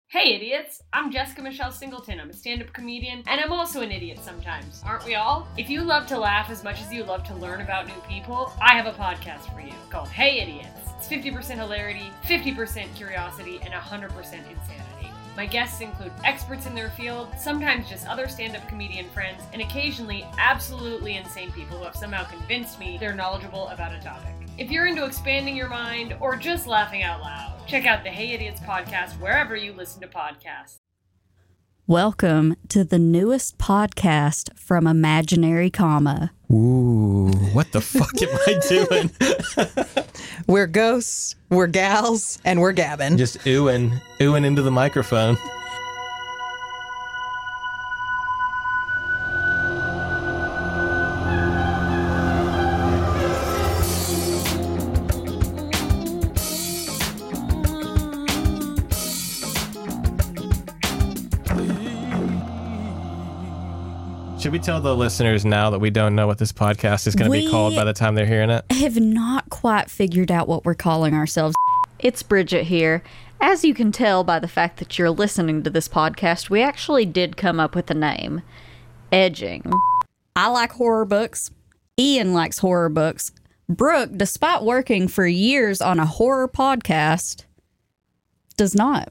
Hey idiots! I'm Jessica Michelle Singleton. I'm a stand-up comedian, and I'm also an idiot sometimes. Aren't we all? If you love to laugh as much as you love to learn about new people, I have a podcast for you called Hey Idiots. It's 50% hilarity, 50% curiosity, and 100% insanity. My guests include experts in their field, sometimes just other stand-up comedian friends, and occasionally absolutely insane people who have somehow convinced me they're knowledgeable about a topic. If you're into expanding your mind or just laughing out loud, check out the Hey Idiots podcast wherever you listen to podcasts. Welcome to the newest podcast from Imaginary Comma. Ooh, what the fuck am I doing? We're ghosts, we're gals, and we're gabbing. Just oohing into the microphone. Should we tell the listeners now that we don't know what this podcast is going to be called by the time they're hearing it? Have not quite figured out what we're calling ourselves. It's Bridget here. As you can tell by the fact that you're listening to this podcast, we actually did come up with a name. Edging. I like horror books. Ian likes horror books. Brooke, despite working for years on a horror podcast, does not.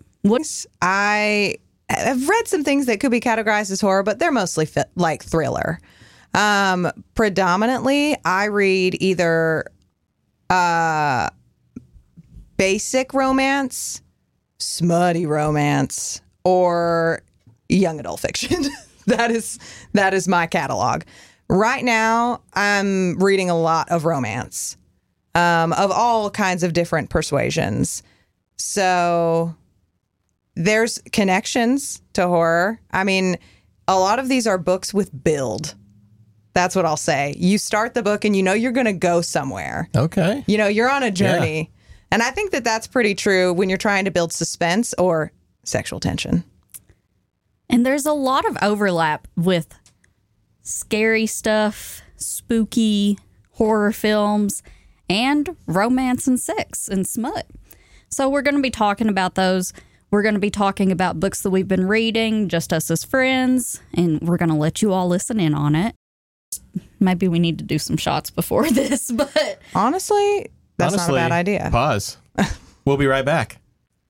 I've read some things that could be categorized as horror, but they're mostly like thriller. Predominantly, I read either basic romance, smutty romance, or young adult fiction. That is my catalog. Right now, I'm reading a lot of romance, of all kinds of different persuasions. So there's connections to horror. I mean, a lot of these are books with build. That's what I'll say. You start the book and you know you're going to go somewhere. Okay. You know, you're on a journey. Yeah. And I think that that's pretty true when you're trying to build suspense or sexual tension. And there's a lot of overlap with scary stuff, spooky horror films, and romance and sex and smut. So we're going to be talking about those. We're going to be talking about books that we've been reading, just us as friends, and we're going to let you all listen in on it. Maybe we need to do some shots before this, but honestly, that's not a bad idea. Pause. We'll be right back.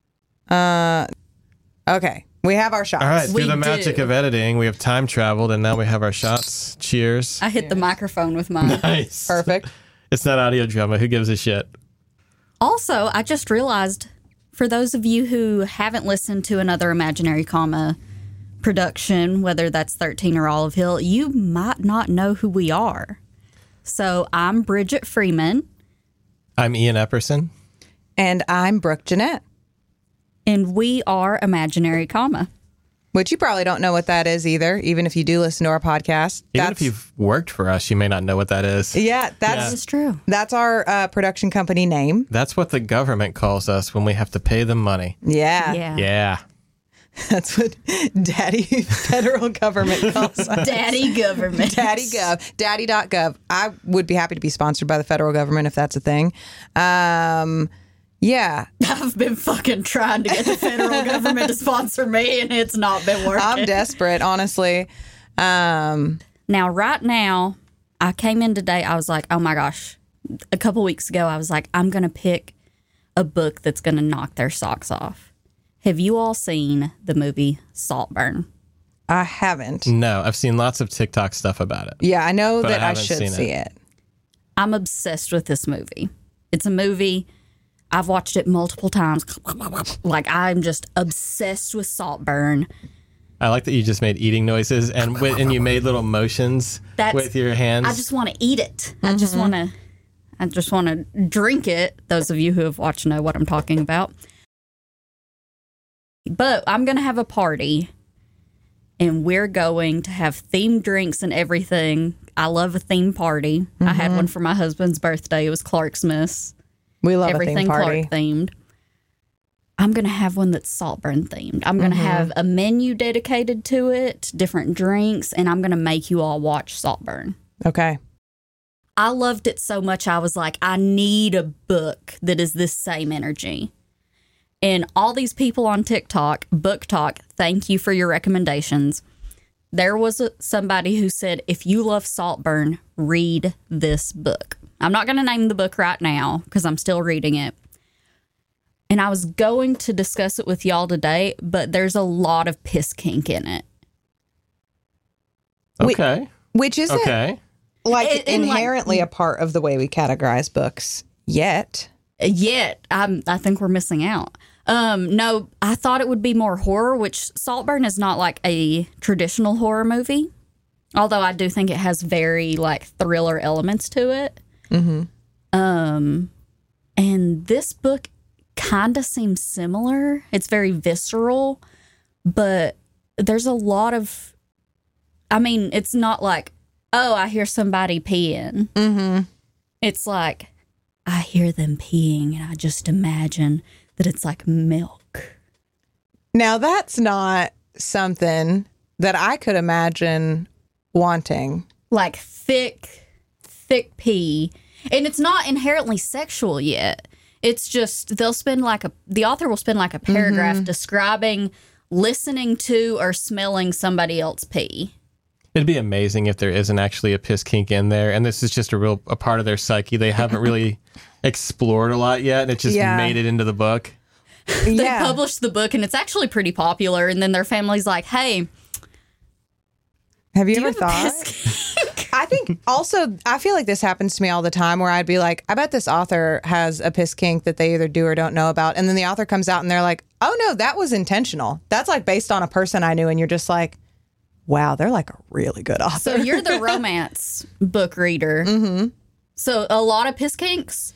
Okay. We have our shots. All right, through the magic of editing, we have time traveled, and now we have our shots. Cheers. I hit the microphone with mine. Nice. Perfect. It's not audio drama. Who gives a shit? Also, I just realized, for those of you who haven't listened to another Imaginary Comma production, whether that's 13 or Olive Hill, you might not know who we are. So I'm Bridget Freeman. I'm Ian Epperson. And I'm Brooke Jeanette. And we are Imaginary Comma. Which you probably don't know what that is either, even if you do listen to our podcast. Even if you've worked for us, you may not know what that is. Yeah, that's true. That's our production company name. That's what the government calls us when we have to pay them money. Yeah. That's what Daddy federal government calls us. Daddy government. Daddy Gov. Daddy.gov. I would be happy to be sponsored by the federal government if that's a thing. Yeah. I've been fucking trying to get the federal government to sponsor me, and it's not been working. I'm desperate, honestly. Now, right now, I came in today, I was like, oh my gosh. A couple weeks ago, I was like, I'm going to pick a book that's going to knock their socks off. Have you all seen the movie Saltburn? I haven't. No, I've seen lots of TikTok stuff about it. Yeah, I know that I should see it. I'm obsessed with this movie. It's a movie. I've watched it multiple times. Like, I'm just obsessed with Saltburn. I like that you just made eating noises and you made little motions with your hands. I just want to eat it. Mm-hmm. I just want to drink it. Those of you who have watched know what I'm talking about. But I'm going to have a party, and we're going to have themed drinks and everything. I love a theme party. Mm-hmm. I had one for my husband's birthday. It was Clarksmith. We love everything a theme party. Clark themed. I'm going to have one that's Saltburn themed. I'm going to have a menu dedicated to it, different drinks, and I'm going to make you all watch Saltburn. Okay. I loved it so much, I was like, I need a book that is this same energy. And all these people on TikTok, Book Talk, thank you for your recommendations. There was somebody who said, if you love Saltburn, read this book. I'm not going to name the book right now because I'm still reading it. And I was going to discuss it with y'all today, but there's a lot of piss kink in it. Okay. Which isn't like inherently like, a part of the way we categorize books yet. I think we're missing out. No, I thought it would be more horror, which Saltburn is not like a traditional horror movie. Although I do think it has very like thriller elements to it. Mm-hmm. And this book kind of seems similar. It's very visceral, but there's a lot of, I mean, it's not like, oh, I hear somebody peeing. Mm-hmm. It's like, I hear them peeing and I just imagine that it's like milk. Now, that's not something that I could imagine wanting. Like thick pee. And it's not inherently sexual yet. It's just the author will spend like a paragraph describing listening to or smelling somebody else pee. It'd be amazing if there isn't actually a piss kink in there, and this is just a part of their psyche they haven't really explored a lot yet, and it just made it into the book. They published the book, and it's actually pretty popular, and then their family's like, hey, have you ever thought? I think also, I feel like this happens to me all the time where I'd be like, I bet this author has a piss kink that they either do or don't know about. And then the author comes out and they're like, oh no, that was intentional. That's like based on a person I knew. And you're just like, wow, they're like a really good author. So you're the romance book reader. Mm-hmm. So a lot of piss kinks?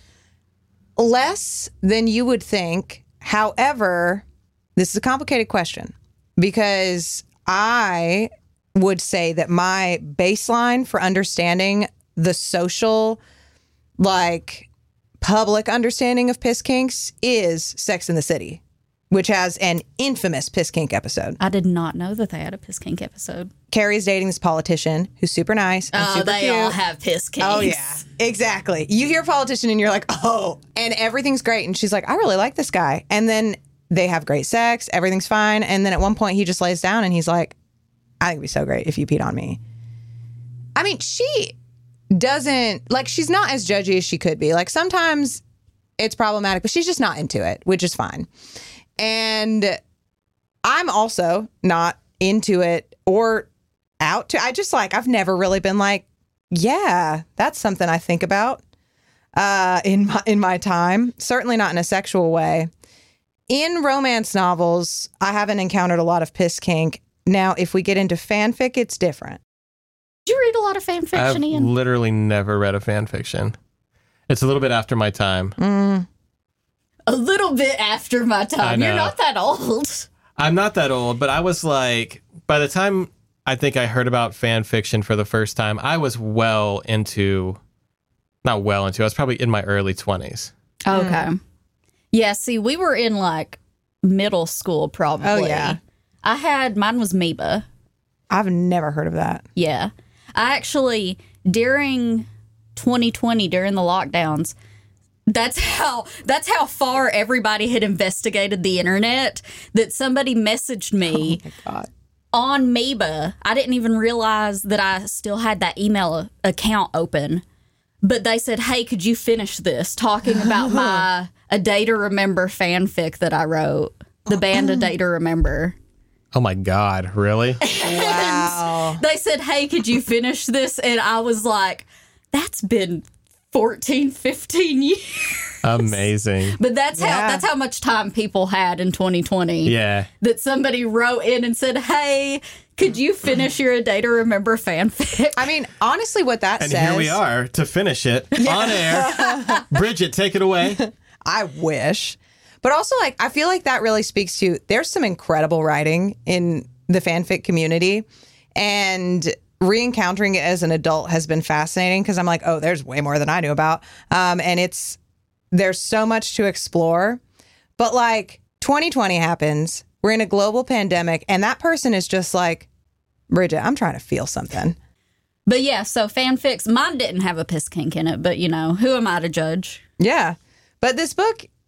Less than you would think. However, this is a complicated question because I would say that my baseline for understanding the social, like, public understanding of piss kinks is Sex and the City, which has an infamous piss kink episode. I did not know that they had a piss kink episode. Carrie's dating this politician who's super nice and super they cute. all have piss kinks. Oh, yeah. Exactly. You hear politician and you're like, oh, and everything's great. And she's like, I really like this guy. And then they have great sex. Everything's fine. And then at one point he just lays down and he's like, I think it'd be so great if you peed on me. I mean, she doesn't, like, she's not as judgy as she could be. Like, sometimes it's problematic, but she's just not into it, which is fine. And I'm also not into it or out to, I've never really been like, yeah, that's something I think about in my time. Certainly not in a sexual way. In romance novels, I haven't encountered a lot of piss kink. Now, if we get into fanfic, it's different. Did you read a lot of fan fiction, Ian? I've literally never read a fan fiction. It's a little bit after my time. A little bit after my time. You're not that old. I'm not that old, but I was like, by the time I think I heard about fan fiction for the first time, I was I was probably in my early 20s. Okay. Yeah, see, we were in like middle school probably. Oh, yeah. Mine was Meba. I've never heard of that. Yeah. I actually, during 2020, during the lockdowns, that's how far everybody had investigated the internet, that somebody messaged me on Meba. I didn't even realize that I still had that email account open. But they said, hey, could you finish this? Talking about A Day to Remember fanfic that I wrote. The band A Day to Remember. Oh my God, really? Wow. They said, hey, could you finish this? And I was like, that's been 14, 15 years. Amazing. But that's how much time people had in 2020. Yeah. That somebody wrote in and said, hey, could you finish your A Day to Remember fanfic? I mean, honestly, what that and says... And here we are to finish it on air. Bridget, take it away. I wish. But also, like, I feel like that really speaks to, there's some incredible writing in the fanfic community, and re-encountering it as an adult has been fascinating because I'm like, oh, there's way more than I knew about. And there's so much to explore. But like 2020 happens, we're in a global pandemic, and that person is just like, Bridget, I'm trying to feel something. But yeah, so fanfics, mine didn't have a piss kink in it, but you know, who am I to judge? Yeah. But this book,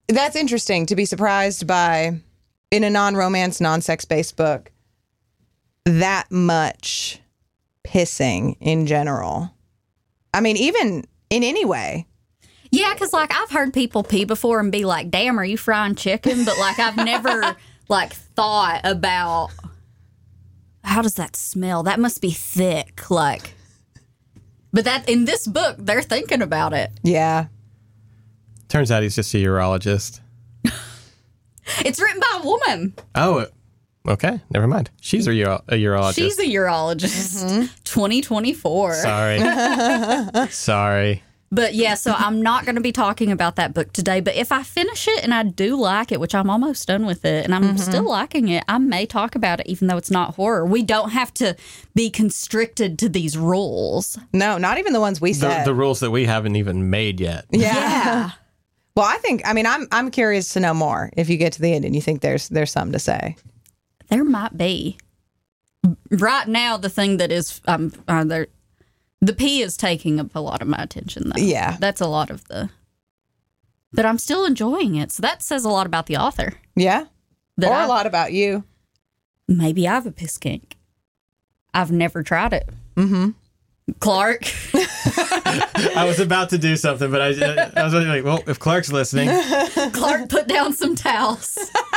That's interesting to be surprised by, in a non-romance, non-sex-based book, that much pissing in general. I mean, even in any way. Yeah, because, like, I've heard people pee before and be like, damn, are you frying chicken? But, like, I've never, like, thought about, how does that smell? That must be thick, like. But that in this book, they're thinking about it. Yeah. Turns out he's just a urologist. It's written by a woman. Oh, okay. Never mind. She's a urologist. She's a urologist. 2024. Sorry. Sorry. But yeah, so I'm not going to be talking about that book today. But if I finish it and I do like it, which I'm almost done with it, and I'm still liking it, I may talk about it, even though it's not horror. We don't have to be constricted to these rules. No, not even the ones we said. The rules that we haven't even made yet. Yeah. Well, I'm curious to know more if you get to the end and you think there's something to say. There might be. Right now, the thing that is, the pee is taking up a lot of my attention, though. Yeah. That's a lot of but I'm still enjoying it. So that says a lot about the author. Yeah. That Or a lot about you. Maybe I have a piss kink. I've never tried it. Mm-hmm. Clark. I was about to do something, but I was like, well, if Clark's listening. Clark, put down some towels.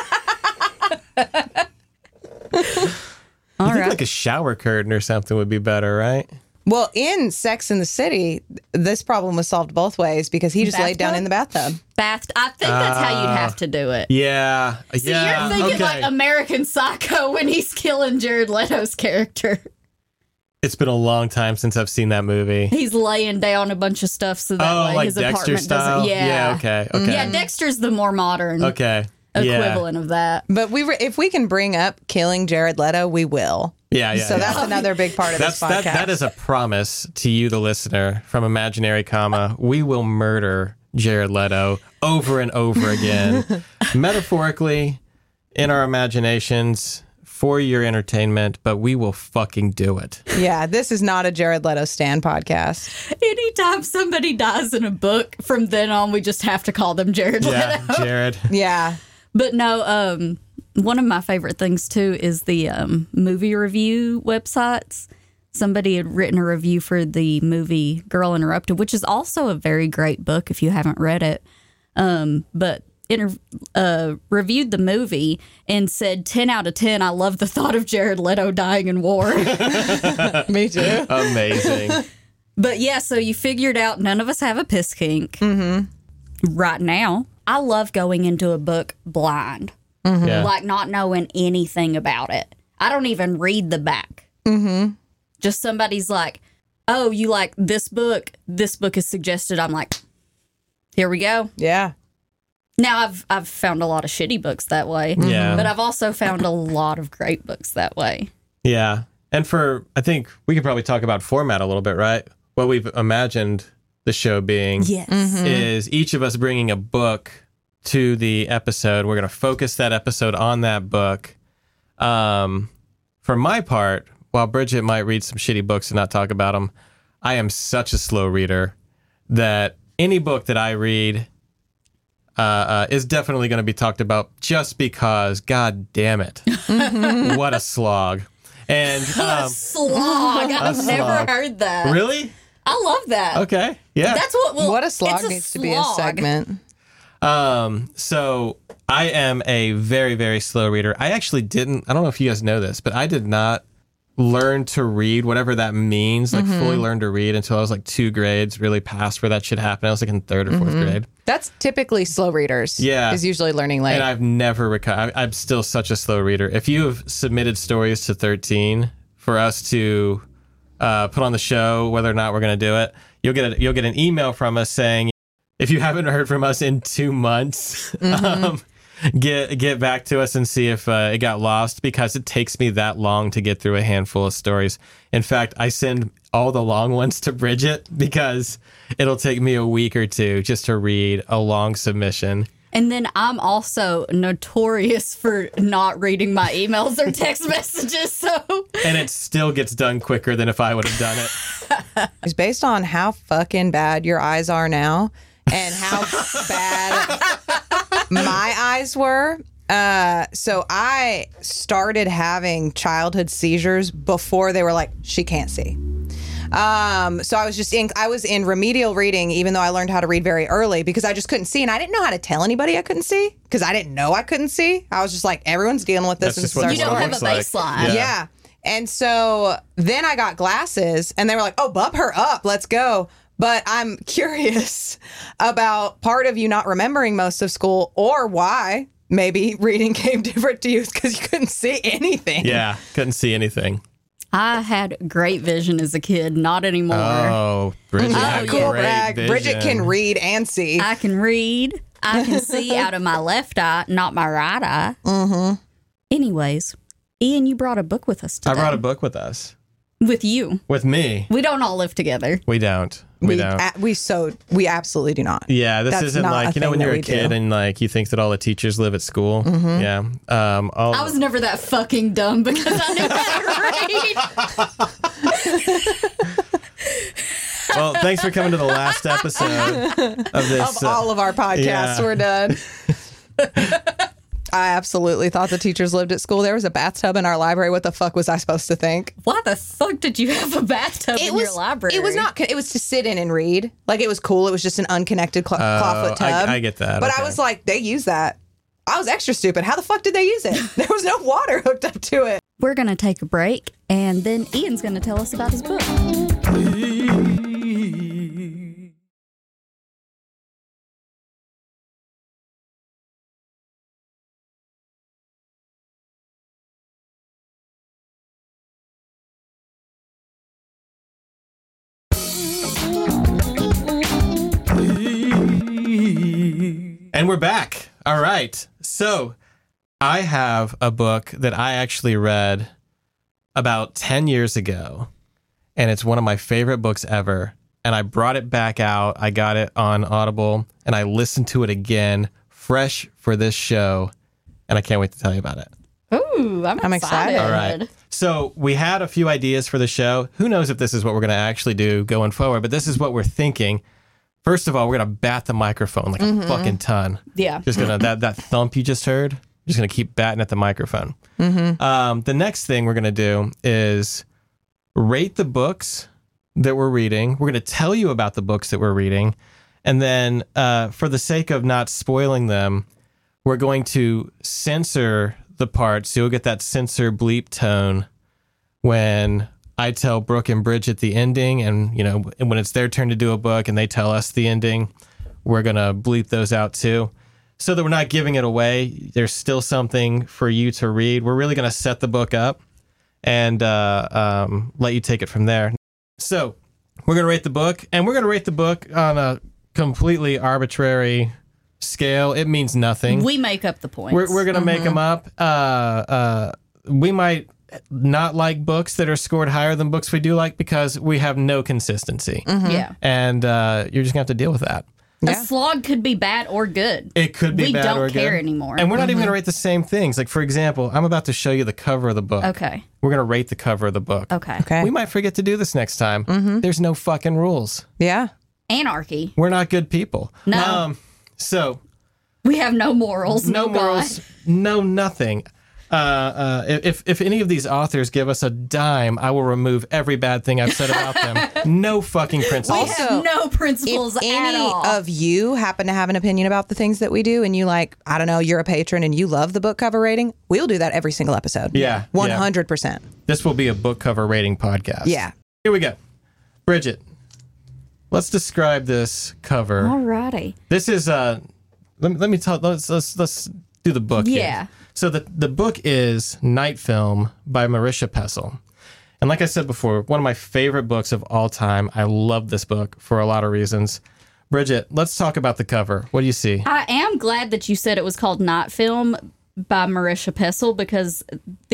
I think like a shower curtain or something would be better, right? Well, in Sex in the City, this problem was solved both ways because he just laid down in the bathtub. I think that's how you'd have to do it. Yeah. So you're thinking like American Psycho when he's killing Jared Leto's character. It's been a long time since I've seen that movie. He's laying down a bunch of stuff so that way like his Dexter apartment style? doesn't. Yeah. Okay. Yeah, Dexter's the more modern equivalent of that. But if we can bring up killing Jared Leto, we will. Yeah. So that's another big part of this podcast. That is a promise to you, the listener, from Imaginary Comma. We will murder Jared Leto over and over again, metaphorically, in our imaginations, for your entertainment, but we will fucking do it. Yeah, this is not a Jared Leto stan podcast. Anytime somebody dies in a book, from then on, we just have to call them Jared Leto. Yeah, Jared. Yeah. But no, one of my favorite things, too, is the movie review websites. Somebody had written a review for the movie Girl Interrupted, which is also a very great book if you haven't read it. But reviewed the movie and said 10 out of 10. I love the thought of Jared Leto dying in war. Me too. Amazing. But yeah, so you figured out none of us have a piss kink. Mm-hmm. Right now, I love going into a book blind. Mm-hmm. Yeah. Like not knowing anything about it. I don't even read the back. Mm-hmm. Just somebody's like, oh, you like this book? This book is suggested. I'm like, here we go. Yeah. Now, I've found a lot of shitty books that way. Yeah. But I've also found a lot of great books that way. Yeah. And I think we could probably talk about format a little bit, right? What we've imagined the show being Yes. is each of us bringing a book to the episode. We're going to focus that episode on that book. For my part, while Bridget might read some shitty books and not talk about them, I am such a slow reader that any book that I read is definitely going to be talked about just because, god damn it, what a slog. And A slog. I've never slog. heard that. Really? I love that. Okay. Yeah. That's What a slog needs to be a segment. So I am a very, very slow reader. I actually I don't know if you guys know this, but I did not learn to read, whatever that means, like fully learn to read until I was like 2 grades, really past where that should happen. I was like in 3rd or 4th grade. That's typically slow readers. Yeah. Is usually learning late. And I've never recovered. I'm still such a slow reader. If you have submitted stories to 13 for us to put on the show, whether or not we're going to do it, you'll get an email from us saying, if you haven't heard from us in 2 months, get back to us and see if it got lost, because it takes me that long to get through a handful of stories. In fact, I send all the long ones to Bridget because it'll take me a week or 2 just to read a long submission. And then I'm also notorious for not reading my emails or text messages. So, And it still gets done quicker than if I would have done it. It's based on how fucking bad your eyes are now and how bad my eyes were. So I started having childhood seizures before they were like, she can't see. So I was in remedial reading, even though I learned how to read very early because I just couldn't see. And I didn't know how to tell anybody I couldn't see because I didn't know I couldn't see. I was just like, everyone's dealing with this. That's And just this is what our You it don't have a looks like. baseline. yeah. And so then I got glasses and they were like, oh, bump her up. Let's go. But I'm curious about part of you not remembering most of school or why maybe reading came different to you because you couldn't see anything. Yeah, couldn't see anything. I had great vision as a kid, not anymore. Oh, Bridget had Cool great brag. vision. Bridget can read and see. I can read. I can see out of my left eye, not my right eye. Mm-hmm. Anyways, Ian, you brought a book with us today. I brought a book with us. With you. With me. We don't all live together. We don't. We don't. We absolutely do not. Yeah, this That's isn't not like, a you know, when thing you're that a kid we do. and like you think that all the teachers live at school. Mm-hmm. Yeah. I was never that fucking dumb because I knew how to read. Well, thanks for coming to the last episode of this. Of all of our podcasts, yeah. we're done. I absolutely thought the teachers lived at school. There was a bathtub in our library. What the fuck was I supposed to think? Why the fuck did you have a bathtub in your library? It was not. It was to sit in and read. Like it was cool. It was just an unconnected clawfoot tub. I get that. But okay. I was like, they use that. I was extra stupid. How the fuck did they use it? There was no water hooked up to it. We're going to take a break, and then Ian's going to tell us about his book. And we're back. All right. So I have a book that I actually read about 10 years ago, and it's one of my favorite books ever. And I brought it back out. I got it on Audible, and I listened to it again, fresh for this show, and I can't wait to tell you about it. Ooh, I'm excited. All right. So we had a few ideas for the show. Who knows if this is what we're going to actually do going forward, but this is what we're thinking. First of all, we're going to bat the microphone like a fucking ton. Yeah. Just going to, that thump you just heard, just going to keep batting at the microphone. The next thing we're going to do is rate the books that we're reading. We're going to tell you about the books that we're reading. And then for the sake of not spoiling them, we're going to censor the parts. So you'll get that censor bleep tone when I tell Brooke and Bridget the ending, and you know, when it's their turn to do a book and they tell us the ending, we're gonna bleep those out too, so that we're not giving it away. There's still something for you to read. We're really gonna set the book up and let you take it from there. So we're gonna rate the book, and we're gonna rate the book on a completely arbitrary scale. It means nothing. We make up the points. We're gonna make them up. We might not like books that are scored higher than books we do like because we have no consistency. Yeah. And you're just gonna have to deal with that. A slog could be bad or good. It could be We bad don't or good. care anymore. And we're not even gonna rate the same things. Like, for example, I'm about to show you the cover of the book. Okay. We're gonna rate the cover of the book. Okay. Okay. We might forget to do this next time. There's no fucking rules. Yeah. Anarchy. We're not good people. No. So We have no morals. no God. morals, no nothing. If any of these authors give us a dime, I will remove every bad thing I've said about them. No fucking principles. We have no principles If at any all. of you happen to have an opinion about the things that we do and you like, I don't know, you're a patron and you love the book cover rating, we'll do that every single episode. Yeah, 100%. This will be a book cover rating podcast. Yeah. Here we go. Bridget, let's describe this cover. Alrighty. This is let me tell. Let's do the book. here. Yeah. So the book is Night Film by Marisha Pessl. And like I said before, one of my favorite books of all time. I love this book for a lot of reasons. Bridget, let's talk about the cover. What do you see? I am glad that you said it was called Night Film by Marisha Pessl because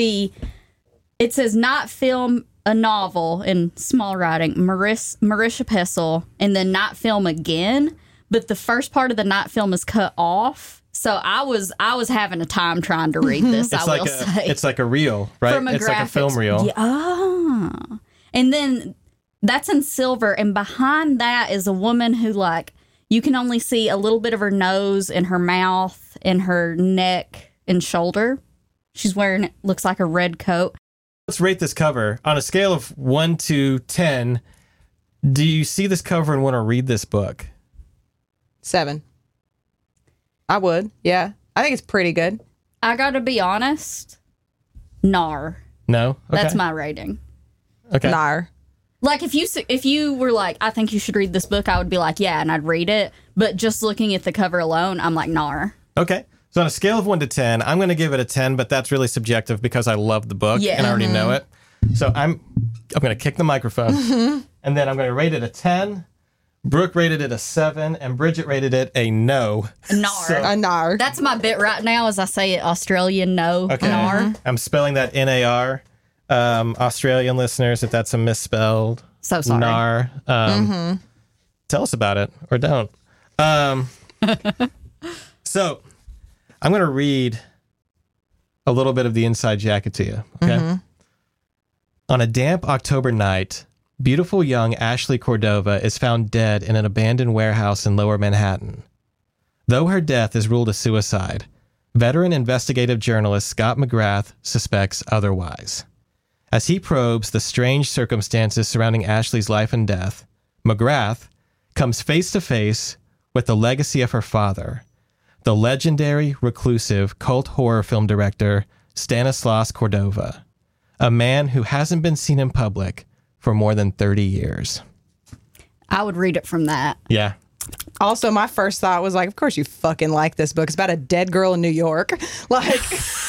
it says Night Film, a novel in small writing, Marisha Pessl, and then Night Film again. But the first part of the Night Film is cut off. So I was having a time trying to read this, I will say. It's like a reel, right? From It's like a film reel. Yeah. Ah. And then that's in silver. And behind that is a woman who, like, you can only see a little bit of her nose and her mouth in her neck and shoulder. She's wearing, looks like a red coat. Let's rate this cover. On a scale of 1 to 10, do you see this cover and want to read this book? 7. I would. Yeah. I think it's pretty good. I gotta be honest. Nar. No? Okay. That's my rating. Okay. Nar. Like if you were like, I think you should read this book, I would be like, yeah, and I'd read it. But just looking at the cover alone, I'm like, nar. Okay. So on a scale of 1 to 10, I'm going to give it a 10, but that's really subjective because I love the book Yeah. and I already know it. So I'm going to kick the microphone and then I'm going to rate it a 10. Brooke rated it a 7 and Bridget rated it a no. Nar. A nar. That's my bit right now as I say it, Australian no. Okay. Nar. I'm spelling that N-A-R. Australian listeners, if that's a misspelled So sorry. nar, tell us about it or don't. So I'm going to read a little bit of the inside jacket to you. Okay. On a damp October night, beautiful young Ashley Cordova is found dead in an abandoned warehouse in Lower Manhattan. Though her death is ruled a suicide, veteran investigative journalist Scott McGrath suspects otherwise. As he probes the strange circumstances surrounding Ashley's life and death, McGrath comes face to face with the legacy of her father, the legendary, reclusive cult horror film director Stanislas Cordova, a man who hasn't been seen in public for more than 30 years. I would read it from that. Yeah. Also, my first thought was like, of course you fucking like this book. It's about a dead girl in New York. Like,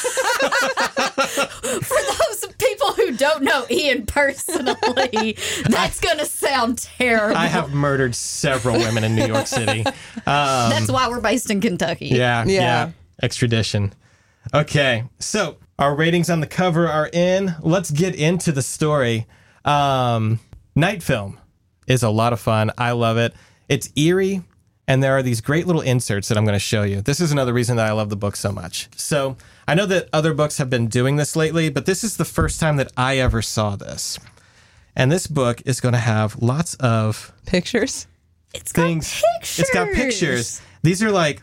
For those people who don't know Ian personally, that's going to sound terrible. I have murdered several women in New York City. That's why we're based in Kentucky. Yeah. Extradition. Okay, so our ratings on the cover are in. Let's get into the story. Night Film is a lot of fun. I love it. It's eerie, and there are these great little inserts that I'm going to show you. This is another reason that I love the book so much. So I know that other books have been doing this lately, but this is the first time that I ever saw this. And this book is going to have lots of pictures. It's got things. pictures. It's got pictures. These are like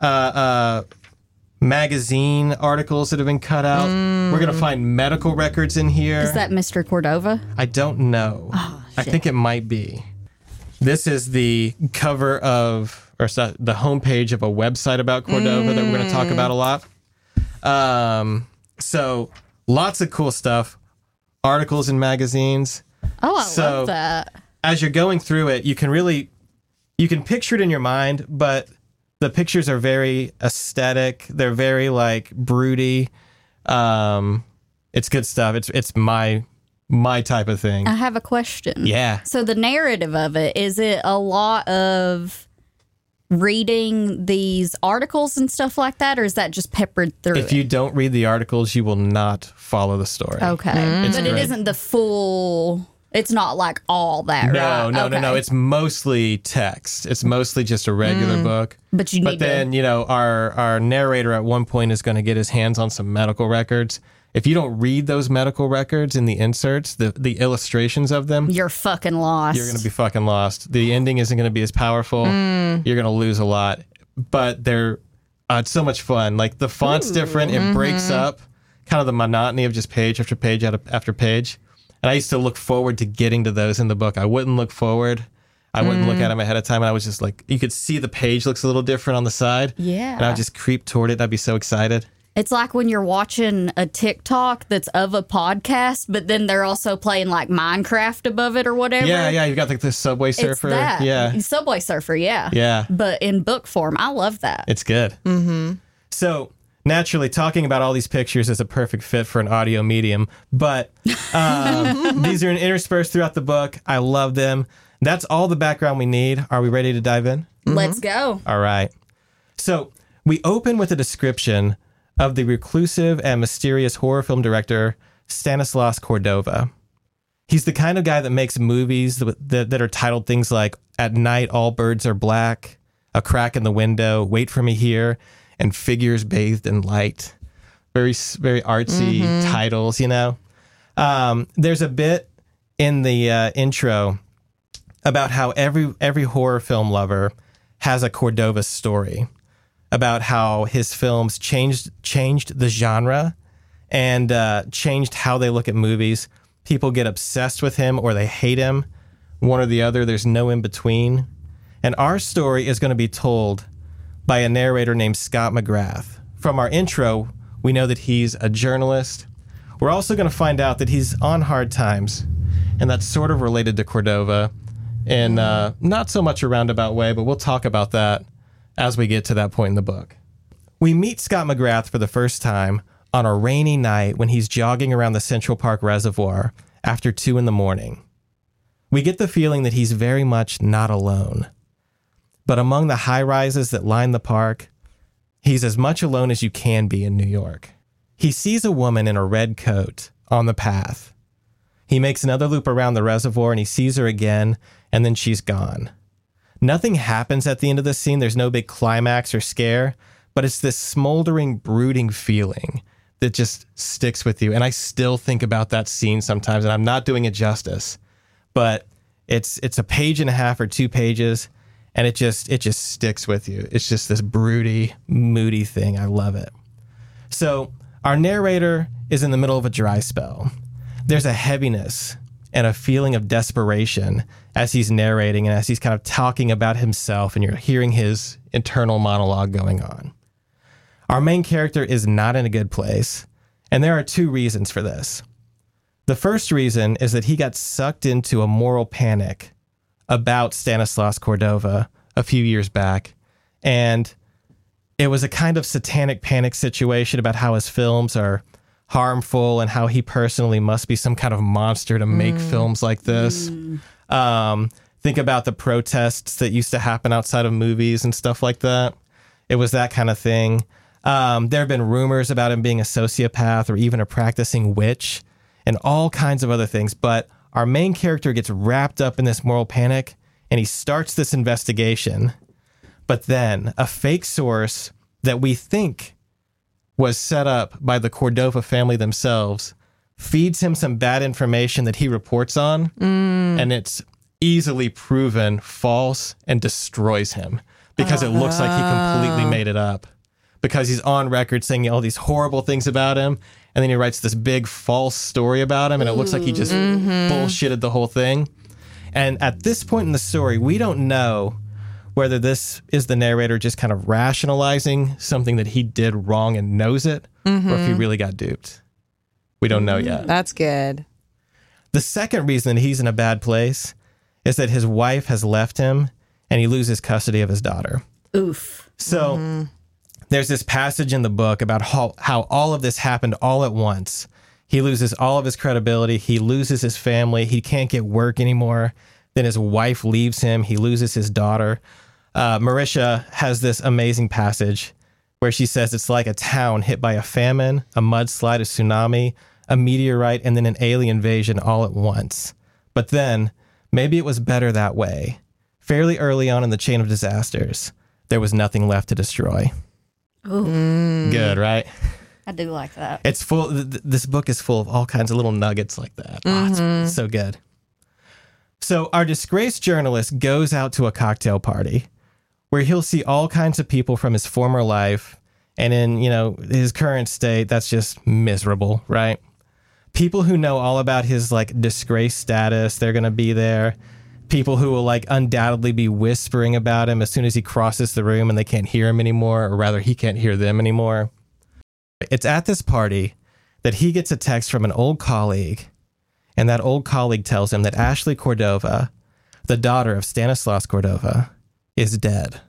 magazine articles that have been cut out. We're going to find medical records in here. Is that Mr. Cordova? I don't know. I think it might be. This is the cover of, or the homepage of a website about Cordova that we're going to talk about a lot. So lots of cool stuff. Articles in magazines. Oh, I So- love that. As you're going through it, you can picture it in your mind, but the pictures are very aesthetic. They're very like broody. It's good stuff. It's my type of thing. I have a question. Yeah. So the narrative of it, is it a lot of reading these articles and stuff like that, or is that just peppered through If you don't read the articles, you will not follow the story. Okay. It's But it great. isn't the full, it's not like all that, right? No. Okay. It's mostly text. It's mostly just a regular book. But you But need then, our narrator at one point is going to get his hands on some medical records. If you don't read those medical records in the inserts, the illustrations of them, you're fucking lost. you're going to be fucking lost. The ending isn't going to be as powerful. You're going to lose a lot. But it's so much fun. Like the font's different. It breaks up kind of the monotony of just page after page after page. And I used to look forward to getting to those in the book. I wouldn't look forward. I wouldn't look at them ahead of time. And I was just like, you could see the page looks a little different on the side. Yeah. And I would just creep toward it. And I'd be so excited. It's like when you're watching a TikTok that's of a podcast, but then they're also playing like Minecraft above it or whatever. Yeah. You've got like the Subway It's Surfer. that. Yeah. Subway Surfer, yeah. Yeah. But in book form. I love that. It's good. Mm-hmm. So naturally, talking about all these pictures is a perfect fit for an audio medium, but these are interspersed throughout the book. I love them. That's all the background we need. Are we ready to dive in? Let's go. All right. So we open with a description of the reclusive and mysterious horror film director Stanislas Cordova. He's the kind of guy that makes movies that are titled things like At Night All Birds Are Black, A Crack in the Window, Wait for Me Here, and Figures Bathed in Light. Very, very artsy titles, There's a bit in the intro about how every horror film lover has a Cordova story. about how his films changed the genre and changed how they look at movies. People get obsessed with him or they hate him, one or the other. There's no in between. And our story is going to be told by a narrator named Scott McGrath. From our intro, we know that he's a journalist. We're also going to find out that he's on hard times, and that's sort of related to Cordova in not so much a roundabout way, but we'll talk about that as we get to that point in the book. We meet Scott McGrath for the first time on a rainy night when he's jogging around the Central Park Reservoir after 2 a.m. We get the feeling that he's very much not alone. But among the high-rises that line the park, he's as much alone as you can be in New York. He sees a woman in a red coat on the path. He makes another loop around the reservoir and he sees her again, and then she's gone. Nothing happens at the end of the scene. There's no big climax or scare, but it's this smoldering, brooding feeling that just sticks with you. And I still think about that scene sometimes, and I'm not doing it justice, but it's a page and a half or 2 pages, and it just sticks with you. It's just this broody, moody thing. I love it. So our narrator is in the middle of a dry spell. There's a heaviness and a feeling of desperation as he's narrating and as he's kind of talking about himself, and you're hearing his internal monologue going on. Our main character is not in a good place, and there are 2 reasons for this. The first reason is that he got sucked into a moral panic about Stanislaus Cordova a few years back, and it was a kind of satanic panic situation about how his films are harmful and how he personally must be some kind of monster to make films like this. Think about the protests that used to happen outside of movies and stuff like that. It was that kind of thing. There have been rumors about him being a sociopath or even a practicing witch and all kinds of other things. But our main character gets wrapped up in this moral panic and he starts this investigation. But then a fake source that we think was set up by the Cordova family themselves feeds him some bad information that he reports on, and it's easily proven false and destroys him because it looks like he completely made it up, because he's on record saying all these horrible things about him, and then he writes this big false story about him, and it looks like he just bullshitted the whole thing. And at this point in the story, we don't know whether this is the narrator just kind of rationalizing something that he did wrong and knows it, or if he really got duped. We don't know yet. That's good. The second reason that he's in a bad place is that his wife has left him and he loses custody of his daughter. Oof. So there's this passage in the book about how all of this happened all at once. He loses all of his credibility. He loses his family. He can't get work anymore. Then his wife leaves him. He loses his daughter. Marisha has this amazing passage where she says it's like a town hit by a famine, a mudslide, a tsunami, a meteorite, and then an alien invasion all at once. But then, maybe it was better that way. Fairly early on in the chain of disasters, there was nothing left to destroy. Ooh. Good, right? I do like that. It's full. This book is full of all kinds of little nuggets like that. Oh, it's so good. So our disgraced journalist goes out to a cocktail party where he'll see all kinds of people from his former life, and in, his current state, that's just miserable, right? People who know all about his disgrace status, they're going to be there. People who will undoubtedly be whispering about him as soon as he crosses the room and they can't hear him anymore, or rather he can't hear them anymore. It's at this party that he gets a text from an old colleague, and that old colleague tells him that Ashley Cordova, the daughter of Stanislaus Cordova, is dead.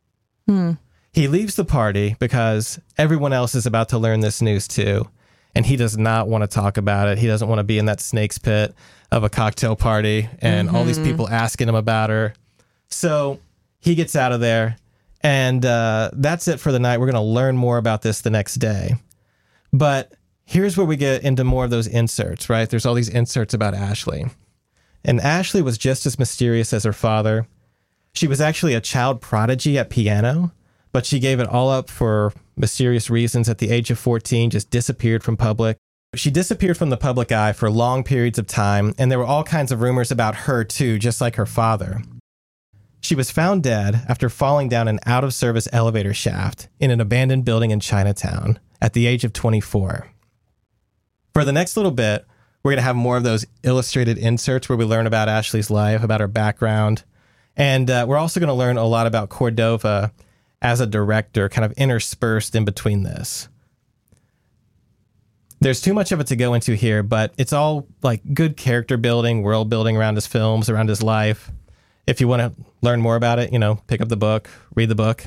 He leaves the party because everyone else is about to learn this news too, and he does not want to talk about it. He doesn't want to be in that snake's pit of a cocktail party and all these people asking him about her. So he gets out of there, and that's it for the night. We're going to learn more about this the next day. But here's where we get into more of those inserts, right? There's all these inserts about Ashley. And Ashley was just as mysterious as her father. She was actually a child prodigy at piano, but she gave it all up for mysterious reasons at the age of 14, just disappeared from public. She disappeared from the public eye for long periods of time, and there were all kinds of rumors about her too, just like her father. She was found dead after falling down an out-of-service elevator shaft in an abandoned building in Chinatown at the age of 24. For the next little bit, we're going to have more of those illustrated inserts where we learn about Ashley's life, about her background. And we're also going to learn a lot about Cordova as a director, kind of interspersed in between this. There's too much of it to go into here, but it's all like good character building, world building around his films, around his life. If you want to learn more about it, pick up the book, read the book,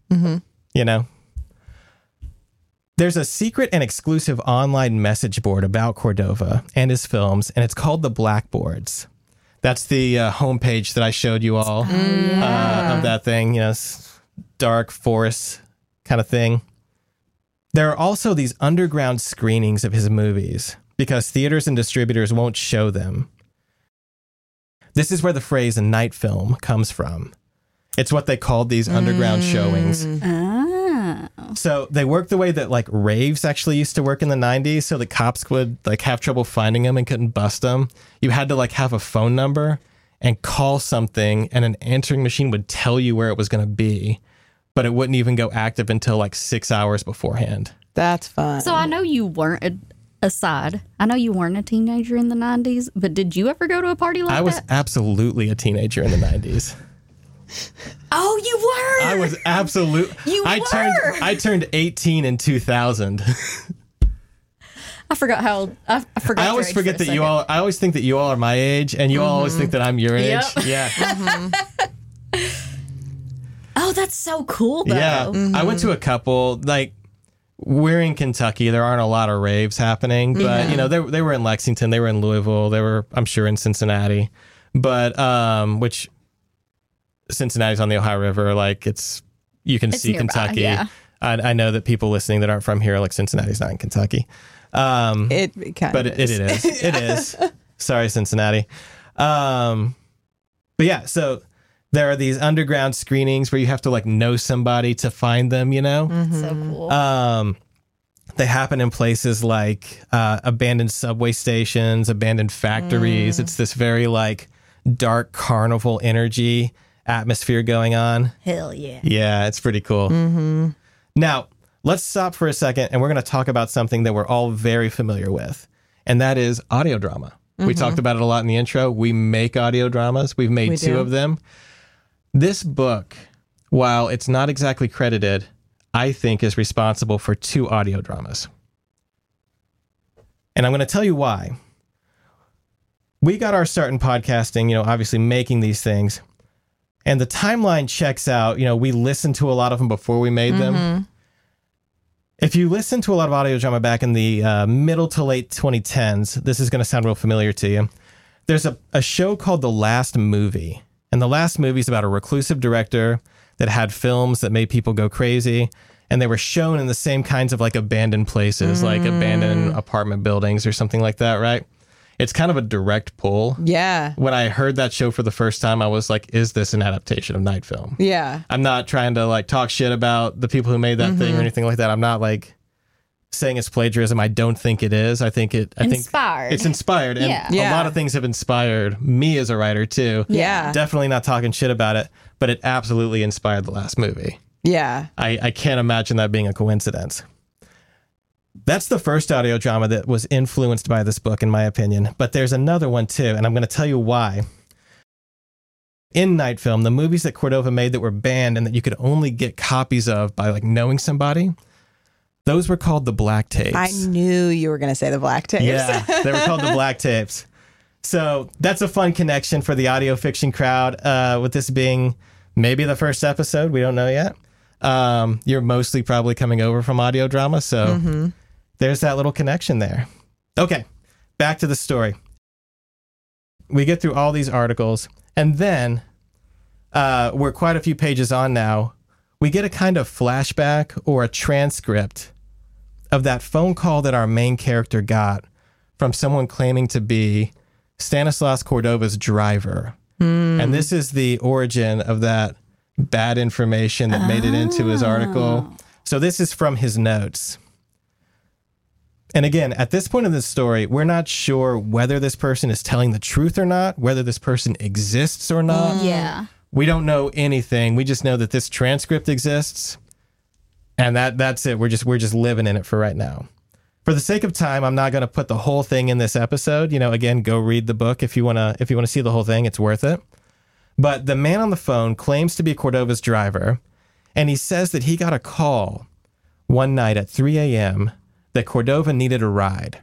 There's a secret and exclusive online message board about Cordova and his films, and it's called the Blackboards. That's the homepage that I showed you all of that thing, dark forest kind of thing. There are also these underground screenings of his movies because theaters and distributors won't show them. This is where the phrase night film comes from. It's what they called these underground showings. Oh. So they work the way that like raves actually used to work in the 90s. So the cops would like have trouble finding them and couldn't bust them. You had to like have a phone number and call something, and an answering machine would tell you where it was going to be, but it wouldn't even go active until like 6 hours beforehand. That's fun. So I know you weren't I know you weren't a teenager in the 90s, but did you ever go to a party like that? I was absolutely a teenager in the 90s. Oh, you were. I was absolute. You were. I turned 18 in 2000. I forgot how old. I forgot. I always forget that you all. I always think that you all are my age, and you all always think that I'm your age. Yeah. Oh, that's so cool, though. Yeah. I went to a couple. Like, we're in Kentucky. There aren't a lot of raves happening, but they were in Lexington. They were in Louisville. They were, I'm sure, in Cincinnati. But which Cincinnati's on the Ohio River. Like, you can see nearby, Kentucky. yeah. I know that people listening that aren't from here, like Cincinnati's not in Kentucky. It kind of is. It is. It is. Sorry, Cincinnati. But yeah, so there are these underground screenings where you have to like know somebody to find them, So cool. They happen in places like abandoned subway stations, abandoned factories. It's this very like dark carnival energy atmosphere going on. Hell yeah. Yeah, it's pretty cool. Now, let's stop for a second, and we're going to talk about something that we're all very familiar with, and that is audio drama. We talked about it a lot in the intro. We make audio dramas. We've made two of them. This book, while it's not exactly credited, I think is responsible for 2 audio dramas. And I'm going to tell you why. We got our start in podcasting, obviously making these things. And the timeline checks out. We listened to a lot of them before we made them. If you listen to a lot of audio drama back in the middle to late 2010s, this is going to sound real familiar to you. There's a show called The Last Movie. And The Last Movie is about a reclusive director that had films that made people go crazy. And they were shown in the same kinds of like abandoned places, like abandoned apartment buildings or something like that, right? It's kind of a direct pull. Yeah. When I heard that show for the first time, I was like, is this an adaptation of Night Film? Yeah. I'm not trying to like talk shit about the people who made that thing or anything like that. I'm not like saying it's plagiarism. I don't think it is. I think Inspired. It's inspired. And Yeah. a lot of things have inspired me as a writer too. Yeah. Definitely not talking shit about it, but it absolutely inspired The Last Movie. Yeah. I can't imagine that being a coincidence. That's the first audio drama that was influenced by this book, in my opinion. But there's another one, too, and I'm going to tell you why. In Night Film, the movies that Cordova made that were banned and that you could only get copies of by, like, knowing somebody, those were called the black tapes. I knew you were going to say the black tapes. Yeah, they were called the black tapes. So that's a fun connection for the audio fiction crowd, with this being maybe the first episode. We don't know yet. You're mostly probably coming over from audio drama, so there's that little connection there. Okay, back to the story. We get through all these articles, and then we're quite a few pages on now. We get a kind of flashback or a transcript of that phone call that our main character got from someone claiming to be Stanislaus Cordova's driver. And this is the origin of that bad information that made it into his article. So this is from his notes. And again, at this point in the story, we're not sure whether this person is telling the truth or not, whether this person exists or not. Yeah. We don't know anything. We just know that this transcript exists, and that's it. We're just living in it for right now. For the sake of time, I'm not going to put the whole thing in this episode. Again, go read the book if you want to see the whole thing. It's worth it. But the man on the phone claims to be Cordova's driver, and he says that he got a call one night at 3 a.m. that Cordova needed a ride.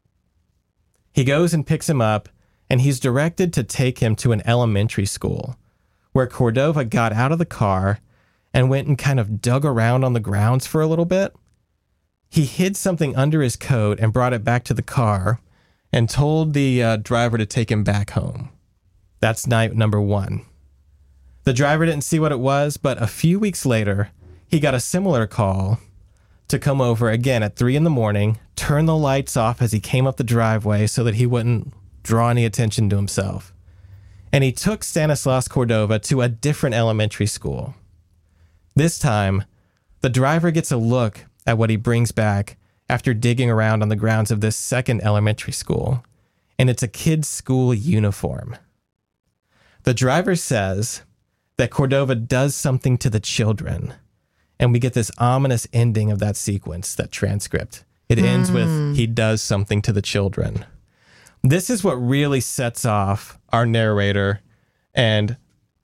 He goes and picks him up, and he's directed to take him to an elementary school, where Cordova got out of the car and went and kind of dug around on the grounds for a little bit. He hid something under his coat and brought it back to the car and told the driver to take him back home. That's night number 1. The driver didn't see what it was, but a few weeks later, he got a similar call to come over again at 3 a.m, turn the lights off as he came up the driveway so that he wouldn't draw any attention to himself. And he took Stanislaus Cordova to a different elementary school. This time, the driver gets a look at what he brings back after digging around on the grounds of this second elementary school, and it's a kid's school uniform. The driver says that Cordova does something to the children, and we get this ominous ending of that sequence, that transcript. It ends with, he does something to the children. This is what really sets off our narrator and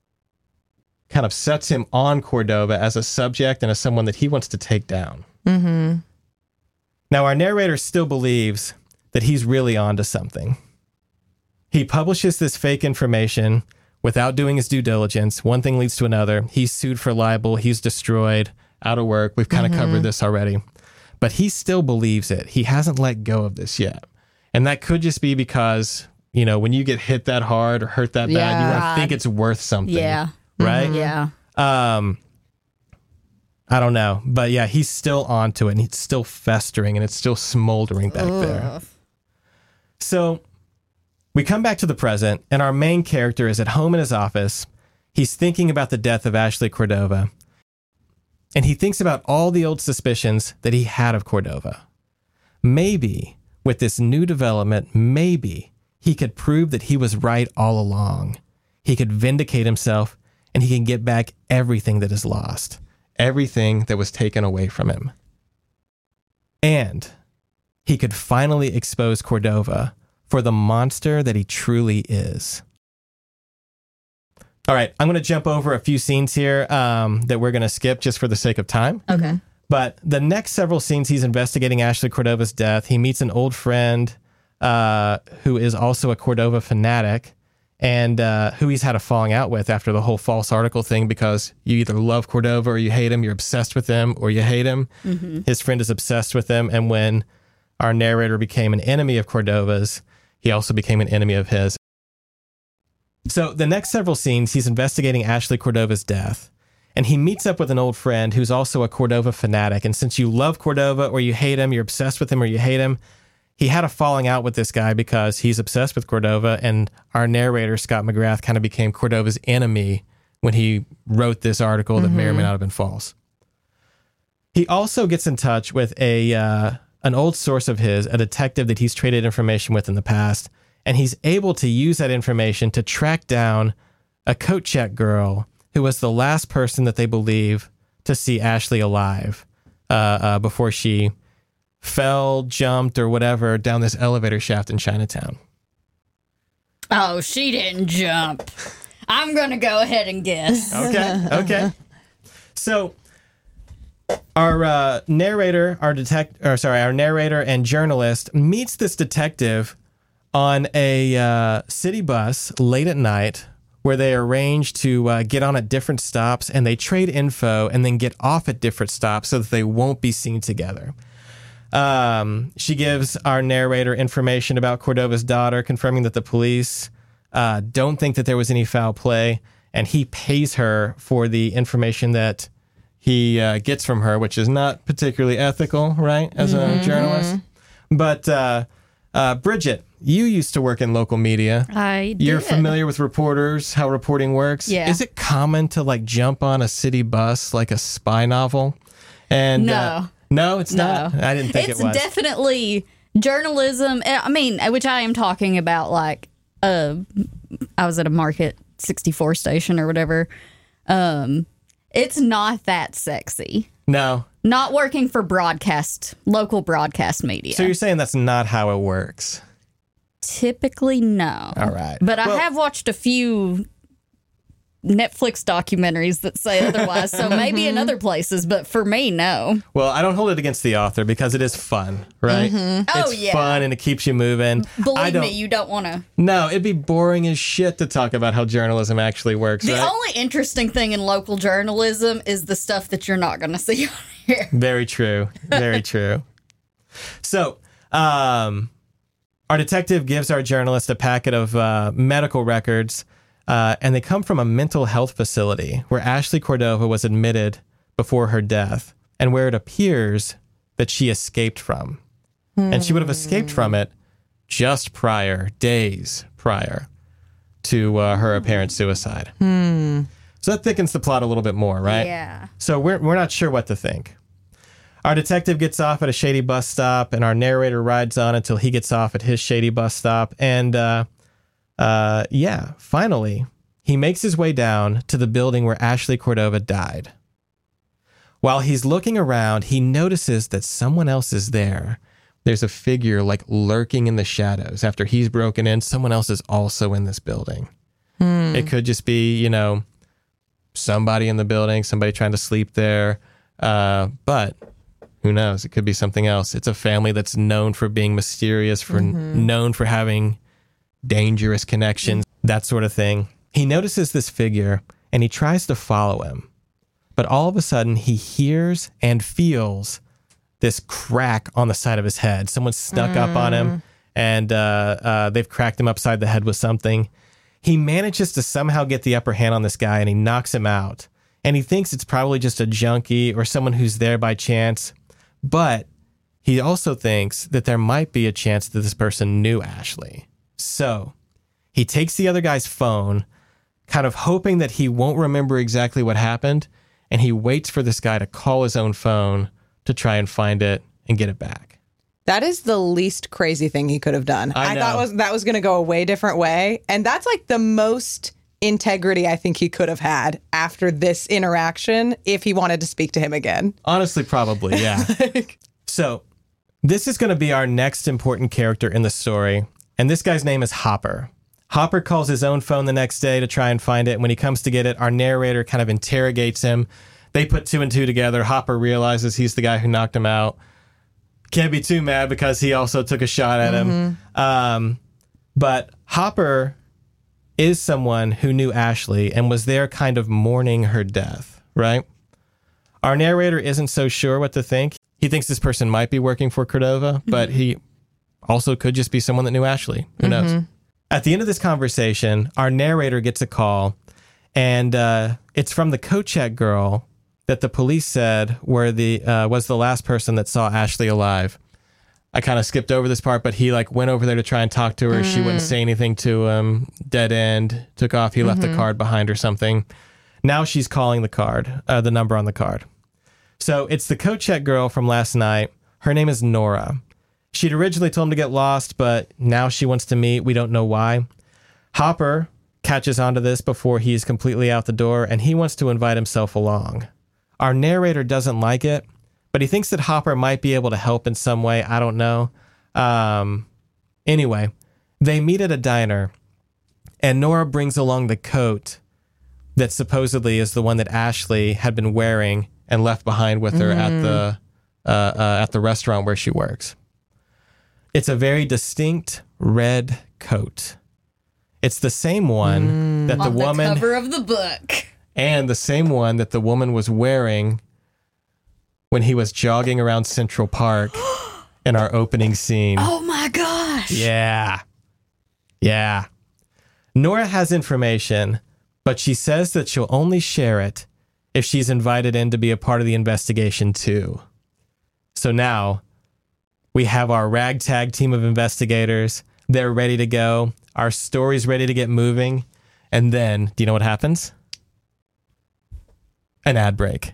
kind of sets him on Cordova as a subject and as someone that he wants to take down. Mm-hmm. Now, our narrator still believes that he's really onto something. He publishes this fake information without doing his due diligence. One thing leads to another. He's sued for libel. He's destroyed, out of work. We've kind of covered this already. But he still believes it. He hasn't let go of this yet. And that could just be because, when you get hit that hard or hurt that bad, you want to think it's worth something. Yeah. Right? Yeah. I don't know. But yeah, he's still onto it, and it's still festering, and it's still smoldering back there. So we come back to the present, and our main character is at home in his office. He's thinking about the death of Ashley Cordova, and he thinks about all the old suspicions that he had of Cordova. Maybe with this new development, maybe he could prove that he was right all along. He could vindicate himself, and he can get back everything that is lost, everything that was taken away from him. And he could finally expose Cordova for the monster that he truly is. All right, I'm going to jump over a few scenes here that we're going to skip just for the sake of time. Okay. But the next several scenes, he's investigating Ashley Cordova's death. He meets an old friend who is also a Cordova fanatic, and who he's had a falling out with after the whole false article thing, because you either love Cordova or you hate him. You're obsessed with him or you hate him. Mm-hmm. His friend is obsessed with him. And when our narrator became an enemy of Cordova's, he also became an enemy of his. So the next several scenes, he's investigating Ashley Cordova's death, and he meets up with an old friend who's also a Cordova fanatic. And since you love Cordova or you hate him, you're obsessed with him or you hate him, he had a falling out with this guy because he's obsessed with Cordova, and our narrator, Scott McGrath, kind of became Cordova's enemy when he wrote this article that may or may not have been false. He also gets in touch with an old source of his, a detective that he's traded information with in the past, and he's able to use that information to track down a coat check girl who was the last person that they believe to see Ashley alive before she fell, jumped, or whatever down this elevator shaft in Chinatown. Oh, she didn't jump. I'm going to go ahead and guess. Okay. So our narrator and journalist meets this detective on a city bus late at night, where they arrange to get on at different stops, and they trade info and then get off at different stops so that they won't be seen together. She gives our narrator information about Cordova's daughter, confirming that the police don't think that there was any foul play, and he pays her for the information that he gets from her, which is not particularly ethical, right, as a journalist. But Bridget, you used to work in local media. I did. You're familiar with reporters, how reporting works. Yeah. Is it common to jump on a city bus like a spy novel? And No. No, it's not. I didn't think it was. It's definitely journalism. I mean, which I am talking about, I was at a market 64 station or whatever. It's not that sexy. No. Not working for local broadcast media. So you're saying that's not how it works? Typically, no. All right. But I have watched a few Netflix documentaries that say otherwise, so maybe in other places, but for me, no. Well, I don't hold it against the author because it is fun, right? Oh, It's yeah. fun and it keeps you moving. Believe me, you don't want to. No, it'd be boring as shit to talk about how journalism actually works, The right? only interesting thing in local journalism is the stuff that you're not going to see on here. Very true. Very true. So, our detective gives our journalist a packet of medical records, and they come from a mental health facility where Ashley Cordova was admitted before her death and where it appears that she escaped from. And she would have escaped from it just days prior to her apparent suicide. So that thickens the plot a little bit more, right? Yeah. So we're not sure what to think. Our detective gets off at a shady bus stop, and our narrator rides on until he gets off at his shady bus stop. And finally, he makes his way down to the building where Ashley Cordova died. While he's looking around, he notices that someone else is there. There's a figure like lurking in the shadows. After he's broken in, someone else is also in this building. It could just be, somebody in the building, somebody trying to sleep there. But who knows? It could be something else. It's a family that's known for being mysterious, known for having dangerous connections, that sort of thing. He notices this figure and he tries to follow him. But all of a sudden, he hears and feels this crack on the side of his head. Someone snuck up on him and they've cracked him upside the head with something. He manages to somehow get the upper hand on this guy and he knocks him out. And he thinks it's probably just a junkie or someone who's there by chance. But he also thinks that there might be a chance that this person knew Ashley. So he takes the other guy's phone, kind of hoping that he won't remember exactly what happened. And he waits for this guy to call his own phone to try and find it and get it back. That is the least crazy thing he could have done. I know. thought that was going to go a way different way. And that's like the most integrity I think he could have had after this interaction if he wanted to speak to him again. Honestly, probably, yeah. So this is going to be our next important character in the story. And this guy's name is Hopper. Hopper calls his own phone the next day to try and find it. When he comes to get it, our narrator kind of interrogates him. They put two and two together. Hopper realizes he's the guy who knocked him out. Can't be too mad because he also took a shot at him. But Hopper is someone who knew Ashley and was there kind of mourning her death, right? Our narrator isn't so sure what to think. He thinks this person might be working for Cordova, but he also could just be someone that knew Ashley. Who knows? At the end of this conversation, our narrator gets a call, and it's from the coat check girl that the police said was the last person that saw Ashley alive. I kind of skipped over this part, but he went over there to try and talk to her. She wouldn't say anything to him. Dead end. Took off. He left the card behind or something. Now she's calling the number on the card. So it's the coat check girl from last night. Her name is Nora. She'd originally told him to get lost, but now she wants to meet. We don't know why. Hopper catches onto this before he's completely out the door, and he wants to invite himself along. Our narrator doesn't like it, but he thinks that Hopper might be able to help in some way. I don't know. Anyway, they meet at a diner, and Nora brings along the coat that supposedly is the one that Ashley had been wearing and left behind with her at the restaurant where she works. It's a very distinct red coat. It's the same one that the woman on the cover of the book, and the same one that the woman was wearing when he was jogging around Central Park in our opening scene. Oh my gosh. Yeah. Nora has information, but she says that she'll only share it if she's invited in to be a part of the investigation too. So now we have our ragtag team of investigators. They're ready to go. Our story's ready to get moving. And then, do you know what happens? An ad break.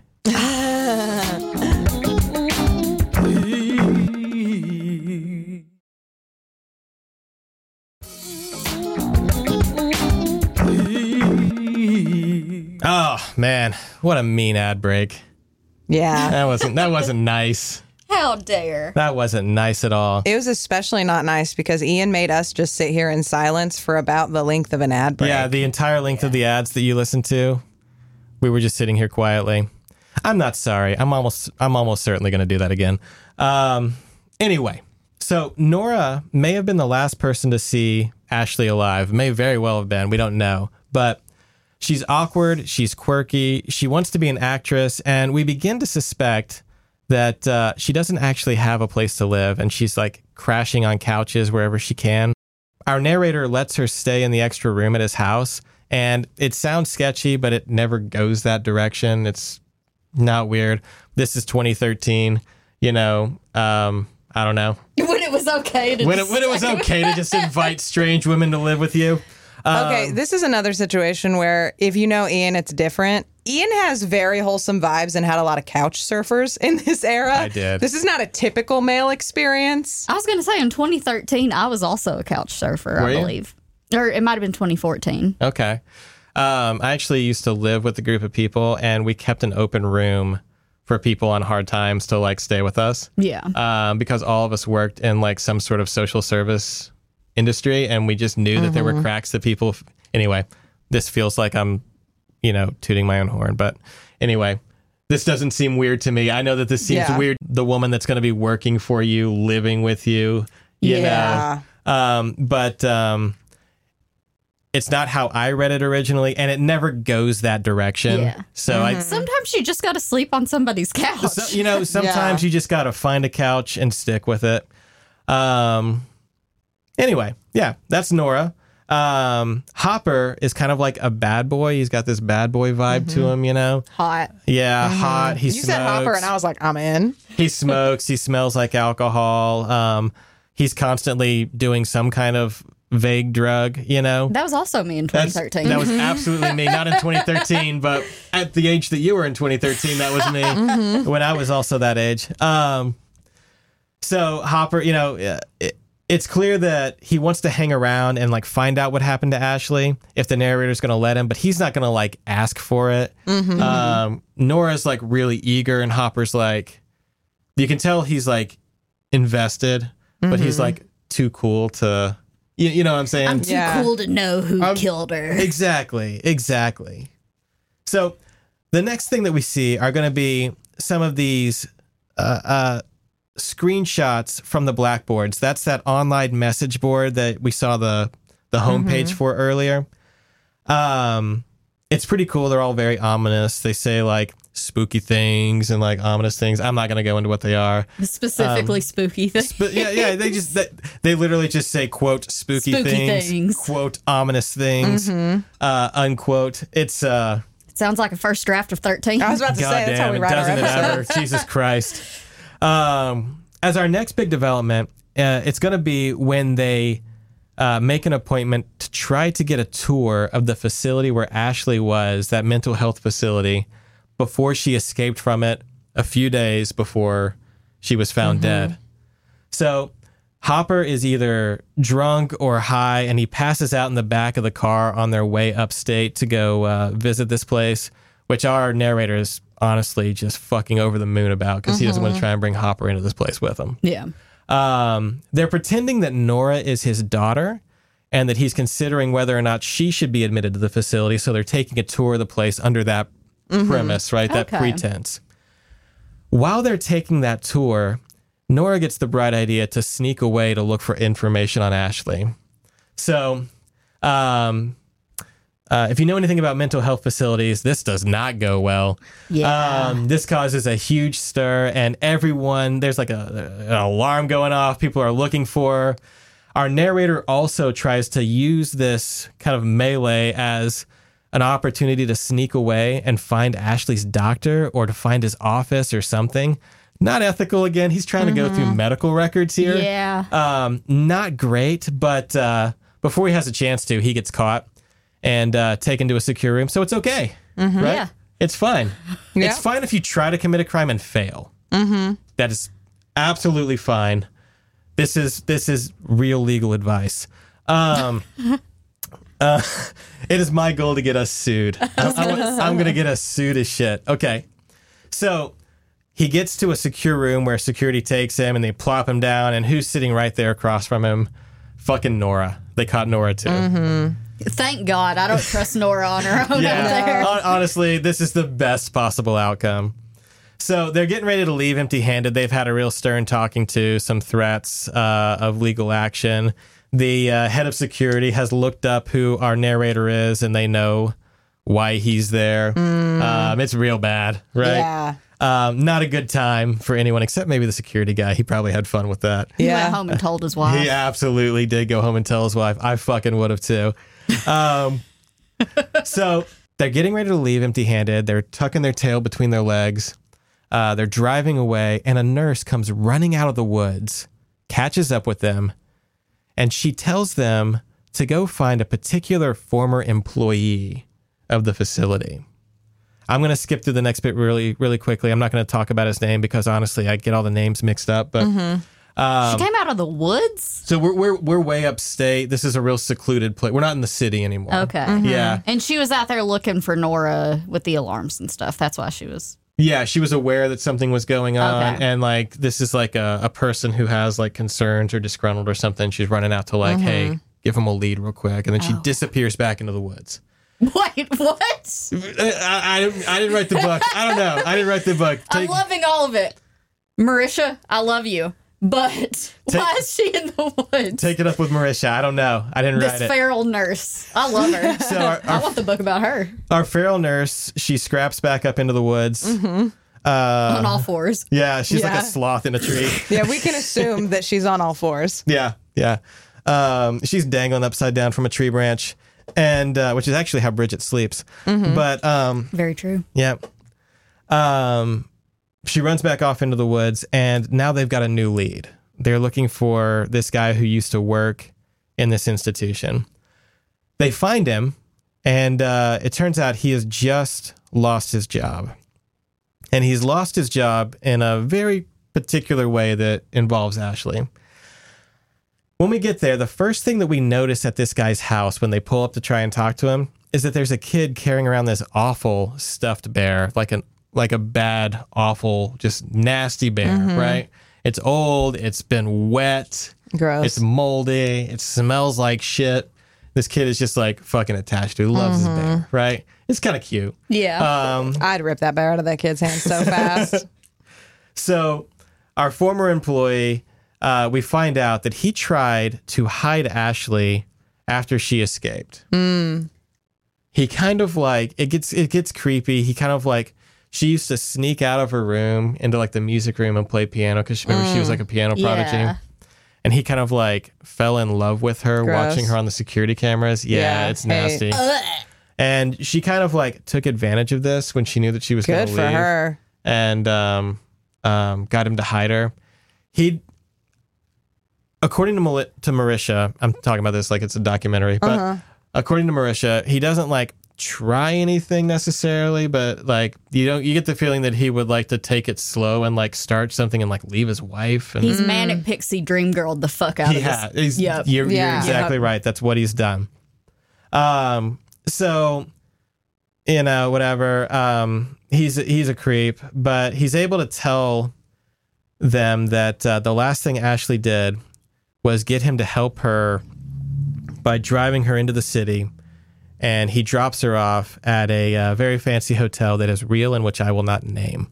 Oh man, what a mean ad break. Yeah. That wasn't nice. How dare. That wasn't nice at all. It was especially not nice because Ian made us just sit here in silence for about the length of an ad break. Yeah, the entire length of the ads that you listened to, we were just sitting here quietly. I'm not sorry. I'm almost certainly going to do that again. Anyway, so Nora may have been the last person to see Ashley alive. May very well have been. We don't know. But she's awkward. She's quirky. She wants to be an actress. And we begin to suspect that she doesn't actually have a place to live. And she's like crashing on couches wherever she can. Our narrator lets her stay in the extra room at his house. And it sounds sketchy, but it never goes that direction. It's not weird. This is 2013. You know, I don't know. When it was okay to When it was okay to just invite strange women to live with you. Okay, this is another situation where if you know Ian, it's different. Ian has very wholesome vibes and had a lot of couch surfers in this era. I did. This is not a typical male experience. I was going to say in 2013, I was also a couch surfer, Were I you? believe. Or it might have been 2014. Okay. I actually used to live with a group of people, and we kept an open room for people on hard times to like stay with us. Yeah. Because all of us worked in like some sort of social service industry, and we just knew that there were cracks that people. Anyway, this feels like I'm, tooting my own horn, but anyway, this doesn't seem weird to me. I know that this seems Yeah. weird. The woman that's going to be working for you, living with you, you Yeah. know, but it's not how I read it originally, and it never goes that direction. Yeah. So Sometimes you just got to sleep on somebody's couch. sometimes you just got to find a couch and stick with it. Anyway, yeah, that's Nora. Hopper is kind of like a bad boy. He's got this bad boy vibe to him, Hot. Yeah, hot. He You smokes. said Hopper, and I was like, I'm in. He smokes. He smells like alcohol. He's constantly doing some kind of vague drug, That was also me in 2013. That was absolutely me. Not in 2013, but at the age that you were in 2013, that was me when I was also that age. So Hopper, it's clear that he wants to hang around and like find out what happened to Ashley if the narrator's going to let him, but he's not going to like ask for it. Nora's like really eager, and Hopper's like, you can tell he's like invested, but he's like too cool to, you know what I'm saying? I'm too Yeah. cool to know who killed her. Exactly. So the next thing that we see are going to be some of these screenshots from the blackboards. That's that online message board that we saw the homepage for earlier. It's pretty cool. They're all very ominous. They say like spooky things and like ominous things. I'm not going to go into what they are. Specifically spooky things. But yeah, they literally just say quote spooky things, quote ominous things, unquote. It's It sounds like a first draft of 13. I was about to say, that's how we write our doesn't it episodes. ever? Jesus Christ. As our next big development, it's going to be when they make an appointment to try to get a tour of the facility where Ashley was, that mental health facility, before she escaped from it a few days before she was found dead. So Hopper is either drunk or high, and he passes out in the back of the car on their way upstate to go visit this place, which our narrator is honestly just fucking over the moon about because he doesn't want to try and bring Hopper into this place with him. Yeah. They're pretending that Nora is his daughter and that he's considering whether or not she should be admitted to the facility. So they're taking a tour of the place under that premise, right? That Okay. pretense. While they're taking that tour, Nora gets the bright idea to sneak away to look for information on Ashley. So, if you know anything about mental health facilities, this does not go well. Yeah. This causes a huge stir, and there's like an alarm going off. People are looking for her. Our narrator also tries to use this kind of melee as an opportunity to sneak away and find Ashley's doctor or to find his office or something. Not ethical again. He's trying to go through medical records here. Yeah. Not great, but before he has a chance to, he gets caught and taken to a secure room. So it's okay, right? Yeah. It's fine. Yeah. It's fine if you try to commit a crime and fail. That is absolutely fine. This is real legal advice. It is my goal to get us sued. I'm going to get us sued as shit. Okay. So he gets to a secure room where security takes him and they plop him down. And who's sitting right there across from him? Fucking Nora. They caught Nora too. Mm-hmm. Thank God. I don't trust Nora on her own out there. Honestly, this is the best possible outcome. So they're getting ready to leave empty-handed. They've had a real stern talking to, some threats of legal action. The head of security has looked up who our narrator is, and they know why he's there. It's real bad, right? Yeah. Not a good time for anyone except maybe the security guy. He probably had fun with that. He went home and told his wife. He absolutely did go home and tell his wife. I fucking would have too. So they're getting ready to leave empty-handed. They're tucking their tail between their legs. They're driving away, and a nurse comes running out of the woods, catches up with them, and she tells them to go find a particular former employee of the facility. I'm going to skip through the next bit really, really quickly. I'm not going to talk about his name because honestly, I get all the names mixed up. But She came out of the woods? so we're way upstate. This is a real secluded place. We're not in the city anymore. Okay. Yeah. And she was out there looking for Nora with the alarms and stuff. That's why she was... Yeah, she was aware that something was going on, Okay. and like this is like a person who has like concerns or disgruntled or something. She's running out to like, hey, give him a lead real quick, and then she disappears back into the woods. Wait, what? I didn't write the book. I don't know. I didn't write the book. I'm loving all of it. Marisha, I love you. But why is she in the woods? Take it up with Marisha. I don't know. I didn't This write it. feral nurse. I love her. So I want the book about her. our feral nurse, she scraps back up into the woods. On all fours. Yeah, she's like Yeah. a sloth in a tree. Yeah, we can assume that she's on all fours. Yeah. She's dangling upside down from a tree branch, and which is actually how Bridget sleeps. But Very true. yeah. She runs back off into the woods, and now they've got a new lead. They're looking for this guy who used to work in this institution. They find him, and it turns out he has just lost his job. And he's lost his job in a very particular way that involves Ashley. When we get there, the first thing that we notice at this guy's house when they pull up to try and talk to him is that there's a kid carrying around this awful stuffed bear, like a bad, awful, just nasty bear, right? It's old, it's been wet, Gross. it's moldy, it smells like shit. This kid is just like fucking attached to it, loves his bear, right? It's kind of cute. Yeah. I'd rip that bear out of that kid's hand so fast. So our former employee, we find out that he tried to hide Ashley after she escaped. He kind of like, it gets creepy. He kind of like, she used to sneak out of her room into like the music room and play piano because remember she was like a piano prodigy. Yeah. And he kind of like fell in love with her Gross. watching her on the security cameras. Yeah, it's nasty. And she kind of like took advantage of this when she knew that she was going Good to leave. for her. And got him to hide her. According to Marisha, I'm talking about this like it's a documentary, but according to Marisha, he doesn't like try anything necessarily, but like you get the feeling that he would like to take it slow and like start something and like leave his wife. And He's manic pixie dream girled the fuck out of this. Yep. You're Yeah. exactly right. That's what he's done. So, you know, whatever. He's a creep, but he's able to tell them that the last thing Ashley did was get him to help her by driving her into the city, and he drops her off at a very fancy hotel that is real and which I will not name.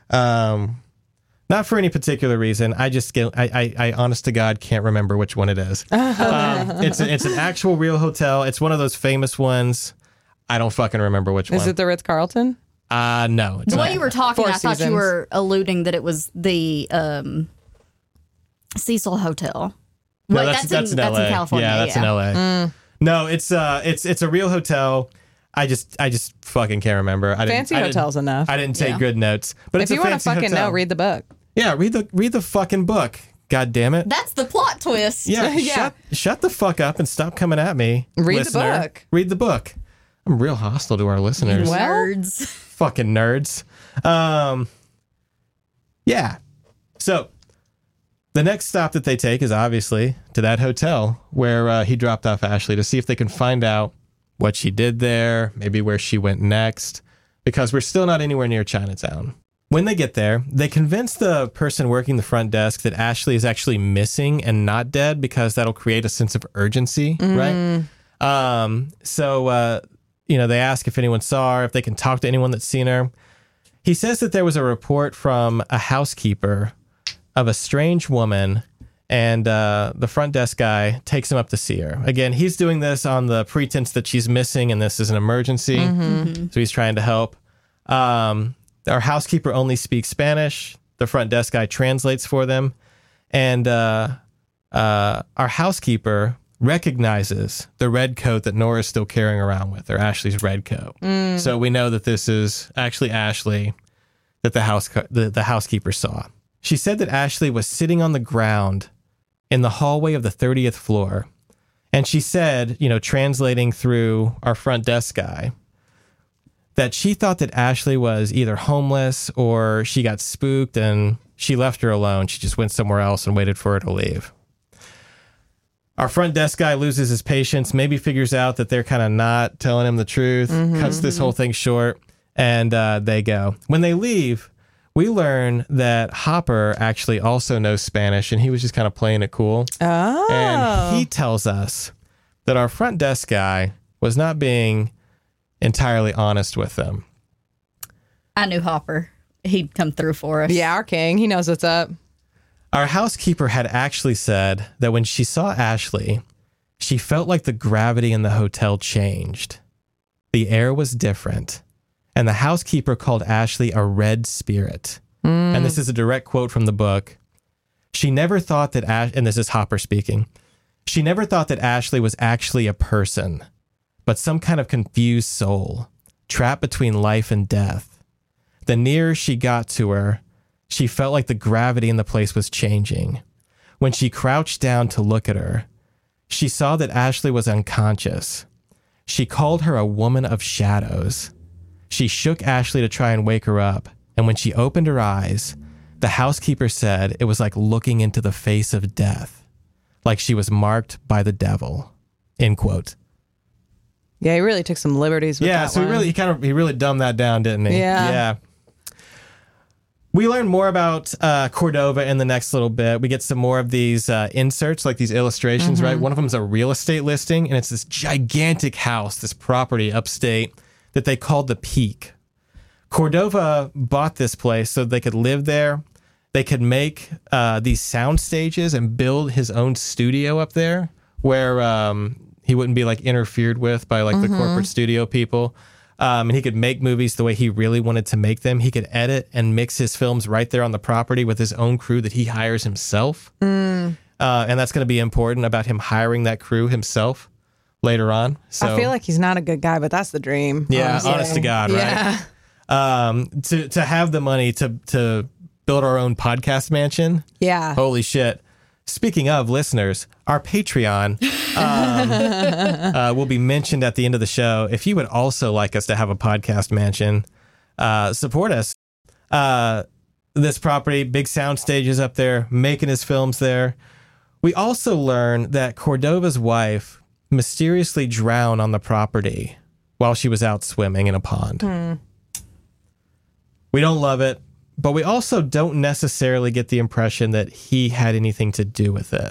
Not for any particular reason. I honest to God can't remember which one it is. It's an actual real hotel. It's one of those famous ones. I don't fucking remember which one. Is it the Ritz-Carlton? No. It's The way not. you were talking, Four I thought you Seasons. were alluding that it was the Cecil Hotel. No, Wait, that's in LA. in California. Yeah, that's in LA. No, it's a real hotel. I just fucking can't remember. Fancy hotel's enough. I didn't take Yeah. good notes, but If it's you a want to fancy fucking hotel. know, read the book. Yeah, read the fucking book. God damn it. That's the plot twist. Yeah, Yeah. Shut the fuck up and stop coming at me. Read the listener. book. Read the book. I'm real hostile to our listeners. Well- Nerds. Fucking nerds. Yeah. So The next stop that they take is obviously to that hotel where he dropped off Ashley to see if they can find out what she did there, maybe where she went next, because we're still not anywhere near Chinatown. When they get there, they convince the person working the front desk that Ashley is actually missing and not dead because that'll create a sense of urgency, right? So they ask if anyone saw her, if they can talk to anyone that's seen her. He says that there was a report from a housekeeper of a strange woman, and the front desk guy takes him up to see her. Again, he's doing this on the pretense that she's missing and this is an emergency, so he's trying to help. Our housekeeper only speaks Spanish. The front desk guy translates for them. And our housekeeper recognizes the red coat that Nora's still carrying around with her, Ashley's red coat. So we know that this is actually Ashley that the housekeeper saw. She said that Ashley was sitting on the ground in the hallway of the 30th floor. And she said, translating through our front desk guy, that she thought that Ashley was either homeless or she got spooked and she left her alone. She just went somewhere else and waited for her to leave. Our front desk guy loses his patience, maybe figures out that they're kind of not telling him the truth, cuts this whole thing short, and they go. When they leave, we learn that Hopper actually also knows Spanish, and he was just kind of playing it cool. Oh. And he tells us that our front desk guy was not being entirely honest with them. I knew Hopper. He'd come through for us. Yeah, our king. He knows what's up. Our housekeeper had actually said that when she saw Ashley, she felt like the gravity in the hotel changed. The air was different. And the housekeeper called Ashley a red spirit. And this is a direct quote from the book. She never thought that, and this is Hopper speaking, she never thought that Ashley was actually a person, but some kind of confused soul, trapped between life and death. The nearer she got to her, she felt like the gravity in the place was changing. When she crouched down to look at her, she saw that Ashley was unconscious. She called her a woman of shadows. She shook Ashley to try and wake her up, and when she opened her eyes, the housekeeper said it was like looking into the face of death, like she was marked by the devil. End quote. Yeah, he really took some liberties with that. Yeah, so one. he really dumbed that down, didn't he? Yeah. We learn more about Cordova in the next little bit. We get some more of these inserts, like these illustrations, right? One of them is a real estate listing, and it's this gigantic house, this property upstate that they called the Peak. Cordova bought this place so they could live there. They could make these sound stages and build his own studio up there where he wouldn't be like interfered with by like the corporate studio people. And he could make movies the way he really wanted to make them. He could edit and mix his films right there on the property with his own crew that he hires himself. And that's going to be important about him hiring that crew himself later on. So I feel like he's not a good guy, but that's the dream. yeah, honestly. honest to God, right? Yeah. To have the money to build our own podcast mansion. Yeah. Holy shit. Speaking of listeners, our Patreon will be mentioned at the end of the show. If you would also like us to have a podcast mansion, support us. This property, big sound stages up there, making his films there. We also learn that Cordova's wife mysteriously drowned on the property while she was out swimming in a pond. We don't love it. But we also don't necessarily get the impression that he had anything to do with it.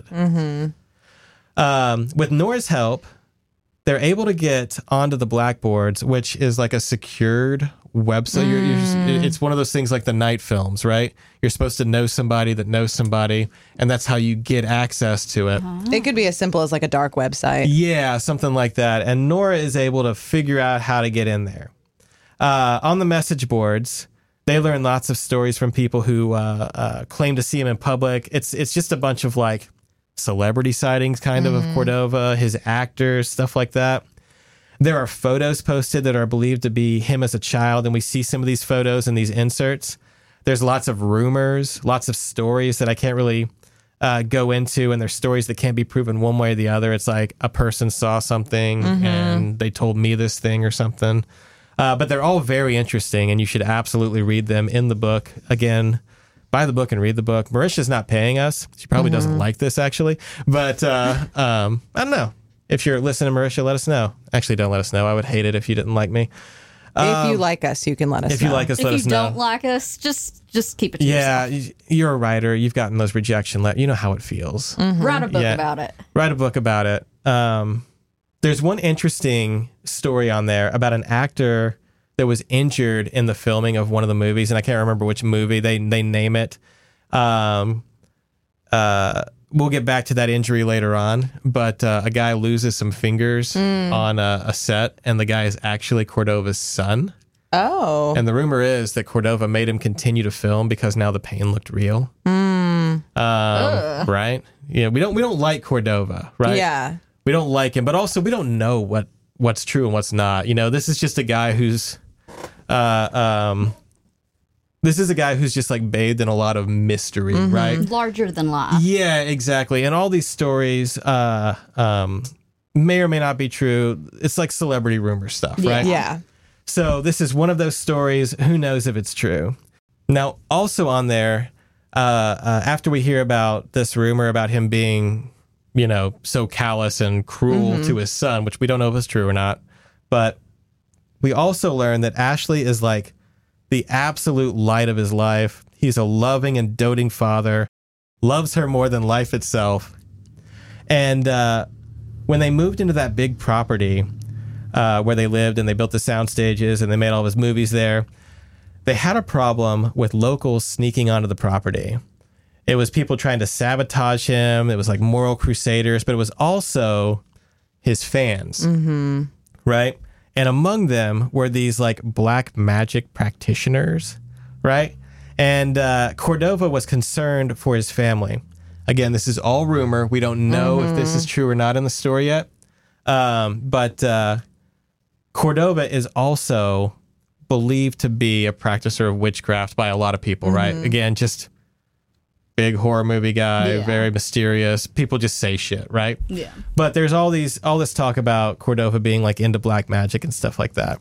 With Nora's help, they're able to get onto the blackboards, which is like a secured website. It's one of those things like the night films, right? You're supposed to know somebody that knows somebody, and that's how you get access to it. It could be as simple as like a dark website. Yeah, something like that. And Nora is able to figure out how to get in there. On the message boards, they learn lots of stories from people who claim to see him in public. It's just a bunch of like celebrity sightings kind of Cordova, his actors, stuff like that. There are photos posted that are believed to be him as a child, and we see some of these photos in these inserts. There's lots of rumors, lots of stories that I can't really go into, and there's stories that can't be proven one way or the other. It's like a person saw something and they told me this thing or something. But they're all very interesting, and you should absolutely read them in the book, again, buy the book and read the book. Marisha's not paying us. She probably doesn't like this, actually. But I don't know. If you're listening, Marisha, let us know. Actually, don't let us know. I would hate it if you didn't like me. If you like us, you can let us know. If you like us, let us If you know. don't like us, just keep it to Yeah, yourself. you're a writer. You've gotten those rejection letters. You know how it feels. Write a book Yeah. about it. Write a book about it. There's one interesting story on there about an actor that was injured in the filming of one of the movies, and I can't remember which movie. They name it. We'll get back to that injury later on, but a guy loses some fingers on a set, and the guy is actually Cordova's son. Oh. And the rumor is that Cordova made him continue to film because now the pain looked real. Right? Yeah, we don't like Cordova, right? Yeah. We don't like him, but also we don't know what's true and what's not. You know, this is just a guy who's this is a guy who's just like bathed in a lot of mystery, right? Larger than life. Yeah, exactly. And all these stories may or may not be true. It's like celebrity rumor stuff, right? Yeah. So this is one of those stories. Who knows if it's true? Now, also on there, after we hear about this rumor about him being, you know, so callous and cruel to his son, which we don't know if it's true or not, but we also learn that Ashley is like the absolute light of his life. He's a loving and doting father, loves her more than life itself. And when they moved into that big property where they lived and they built the sound stages and they made all of his movies there, they had a problem with locals sneaking onto the property. It was people trying to sabotage him. It was like moral crusaders, but it was also his fans, right? And among them were these like black magic practitioners, right? And Cordova was concerned for his family. Again, this is all rumor. We don't know if this is true or not in the story yet. But Cordova is also believed to be a practicer of witchcraft by a lot of people, right? Again, just big horror movie guy, Yeah. very mysterious. People just say shit, right? Yeah. But there's all this talk about Cordova being like into black magic and stuff like that.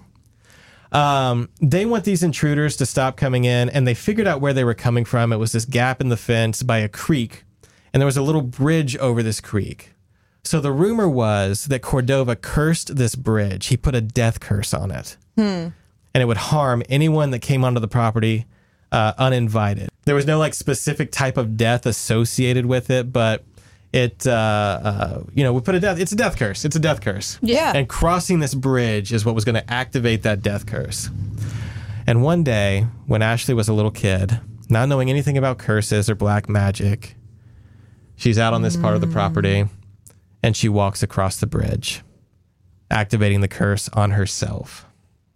They want these intruders to stop coming in, and they figured out where they were coming from. It was this gap in the fence by a creek, and there was a little bridge over this creek. So the rumor was that Cordova cursed this bridge. He put a death curse on it, and it would harm anyone that came onto the property uninvited. There was no like specific type of death associated with it, but it, we put a death. It's a death curse. It's a death curse. Yeah. And crossing this bridge is what was going to activate that death curse. And one day, when Ashley was a little kid, not knowing anything about curses or black magic, she's out on this part of the property, and she walks across the bridge, activating the curse on herself.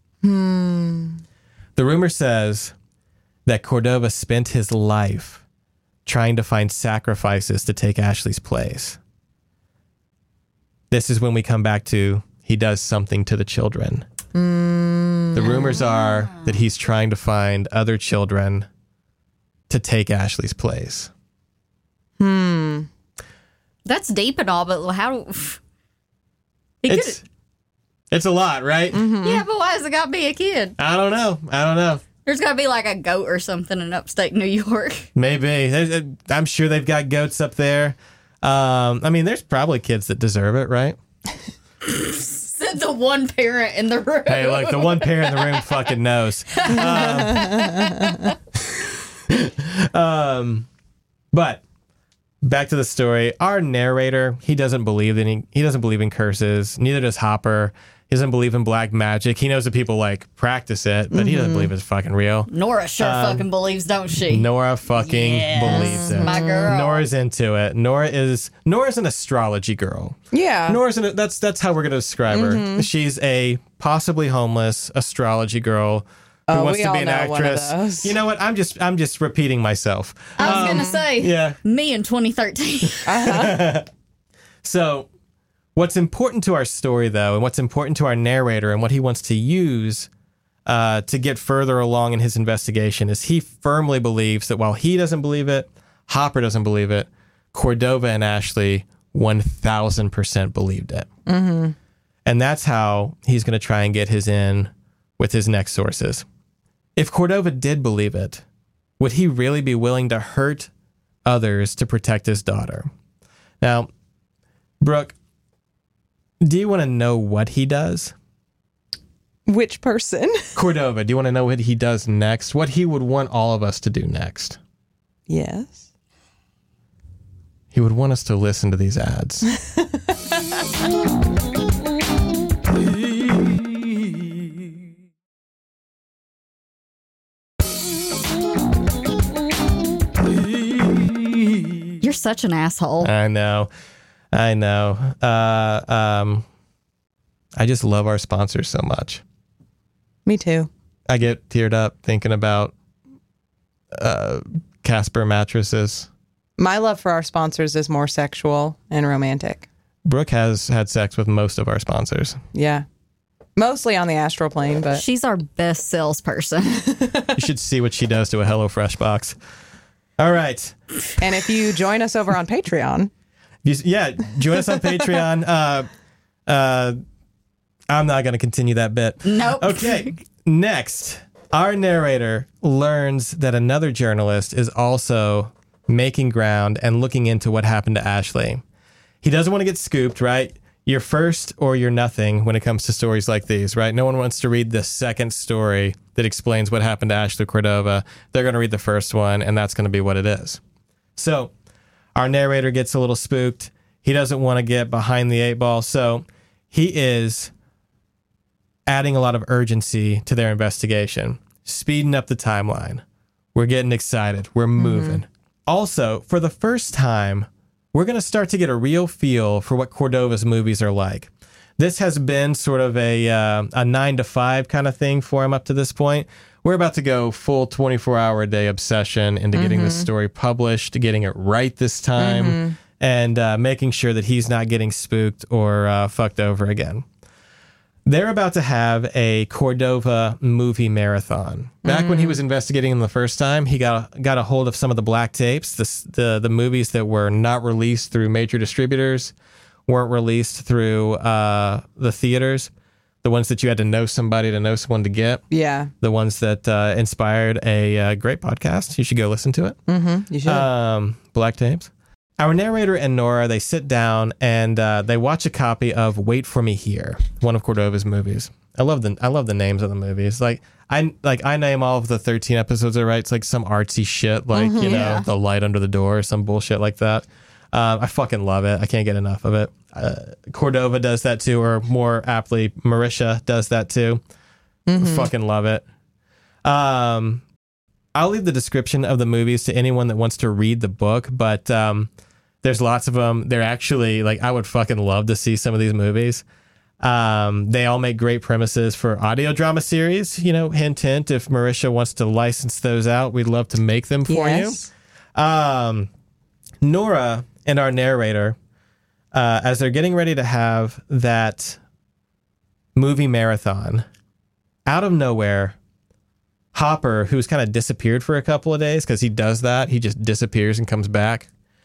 The rumor says that Cordova spent his life trying to find sacrifices to take Ashley's place. This is when we come back to he does something to the children. The rumors are that he's trying to find other children to take Ashley's place. That's deep and all, but how? He It's a lot, right? yeah, but why has it got to be a kid? I don't know. There's got to be like a goat or something in upstate New York. Maybe. I'm sure they've got goats up there. I mean, there's probably kids that deserve it, right? Said the one parent in the room. Hey, look, the one parent in the room fucking knows. But back to the story. Our narrator, he doesn't believe in curses. Neither does Hopper. He doesn't believe in black magic. He knows that people like practice it, but he doesn't believe it's fucking real. Nora sure fucking believes, don't she? Nora fucking Yes, believes it. my girl. Nora's into it. Nora's an astrology girl. Yeah. That's how we're gonna describe her. She's a possibly homeless astrology girl who wants we to be all an know one of actress. those. You know what? I'm just repeating myself. I was going to say, Yeah. me in 2013. So, what's important to our story, though, and what's important to our narrator and what he wants to use to get further along in his investigation is he firmly believes that while he doesn't believe it, Hopper doesn't believe it, Cordova and Ashley 1,000% believed it. And that's how he's going to try and get his in with his next sources. If Cordova did believe it, would he really be willing to hurt others to protect his daughter? Now, Brooke, do you want to know what he does? Which person? Cordova, do you want to know what he does next? What he would want all of us to do next? Yes. He would want us to listen to these ads. You're such an asshole. I know. I just love our sponsors so much. Me too. I get teared up thinking about Casper mattresses. My love for our sponsors is more sexual and romantic. Brooke has had sex with most of our sponsors. Yeah. Mostly on the astral plane, but She's our best salesperson. You should see what she does to a HelloFresh box. All right. and if you join us over on Patreon, Join us on Patreon. I'm not going to continue that bit. Nope. Okay. Next, our narrator learns that another journalist is also making ground and looking into what happened to Ashley. He doesn't want to get scooped, right? You're first or you're nothing when it comes to stories like these, right? No one wants to read the second story that explains what happened to Ashley Cordova. They're going to read the first one, and that's going to be what it is. So our narrator gets a little spooked. He doesn't want to get behind the 8-ball, so he is adding a lot of urgency to their investigation, speeding up the timeline. We're getting excited. We're moving. Also, for the first time, we're going to start to get a real feel for what Cordova's movies are like. This has been sort of a 9 to 5 kind of thing for him up to this point. We're about to go full 24-hour-a-day obsession into getting this story published, getting it right this time, and making sure that he's not getting spooked or fucked over again. They're about to have a Cordova movie marathon. Back when he was investigating them the first time, he got a hold of some of the black tapes, the movies that were not released through major distributors, weren't released through the theaters, the ones that you had to know somebody to know someone to get. yeah, The ones that inspired a great podcast. You should go listen to it. you should. Black tapes. Our narrator and Nora, they sit down and they watch a copy of Wait for Me Here, one of Cordova's movies. I love the names of the movies. Like I name all of the 13 episodes I write. It's like some artsy shit, like you know, The Light Under the Door, or some bullshit like that. I fucking love it. I can't get enough of it. Cordova does that too, or more aptly, Marisha does that too. Fucking love it. I'll leave the description of the movies to anyone that wants to read the book, but there's lots of them. They're actually, like, I would fucking love to see some of these movies. They all make great premises for audio drama series. You know, hint, hint, if Marisha wants to license those out, we'd love to make them for you. Nora and our narrator, as they're getting ready to have that movie marathon, out of nowhere, Hopper, who's kind of disappeared for a couple of days, because he does that. He just disappears and comes back.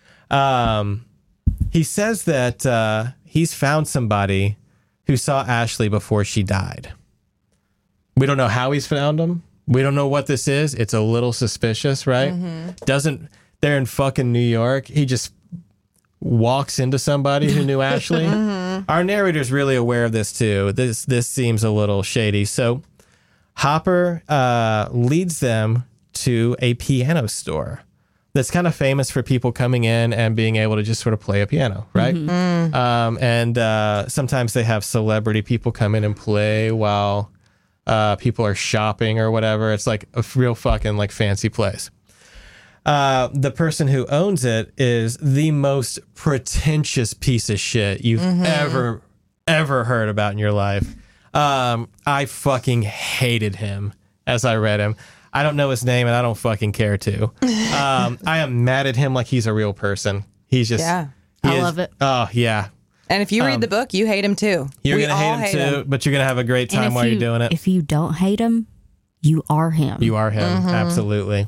He says that he's found somebody who saw Ashley before she died. We don't know how he's found him. We don't know what this is. It's a little suspicious, right? They're in fucking New York. He just walks into somebody who knew Ashley. Our narrator's really aware of this too. This seems a little shady. So Hopper leads them to a piano store that's kind of famous for people coming in and being able to just sort of play a piano, right? And sometimes they have celebrity people come in and play while people are shopping or whatever. It's like a real fucking like fancy place. The person who owns it is the most pretentious piece of shit you've ever heard about in your life. I fucking hated him as I read him. I don't know his name and I don't fucking care to. I am mad at him like he's a real person. He's just... Yeah. I love it. Oh, yeah. And if you read the book, you hate him too. You're going to hate him too, but you're going to have a great time while you're doing it. If you don't hate him, you are him. You are him. Absolutely.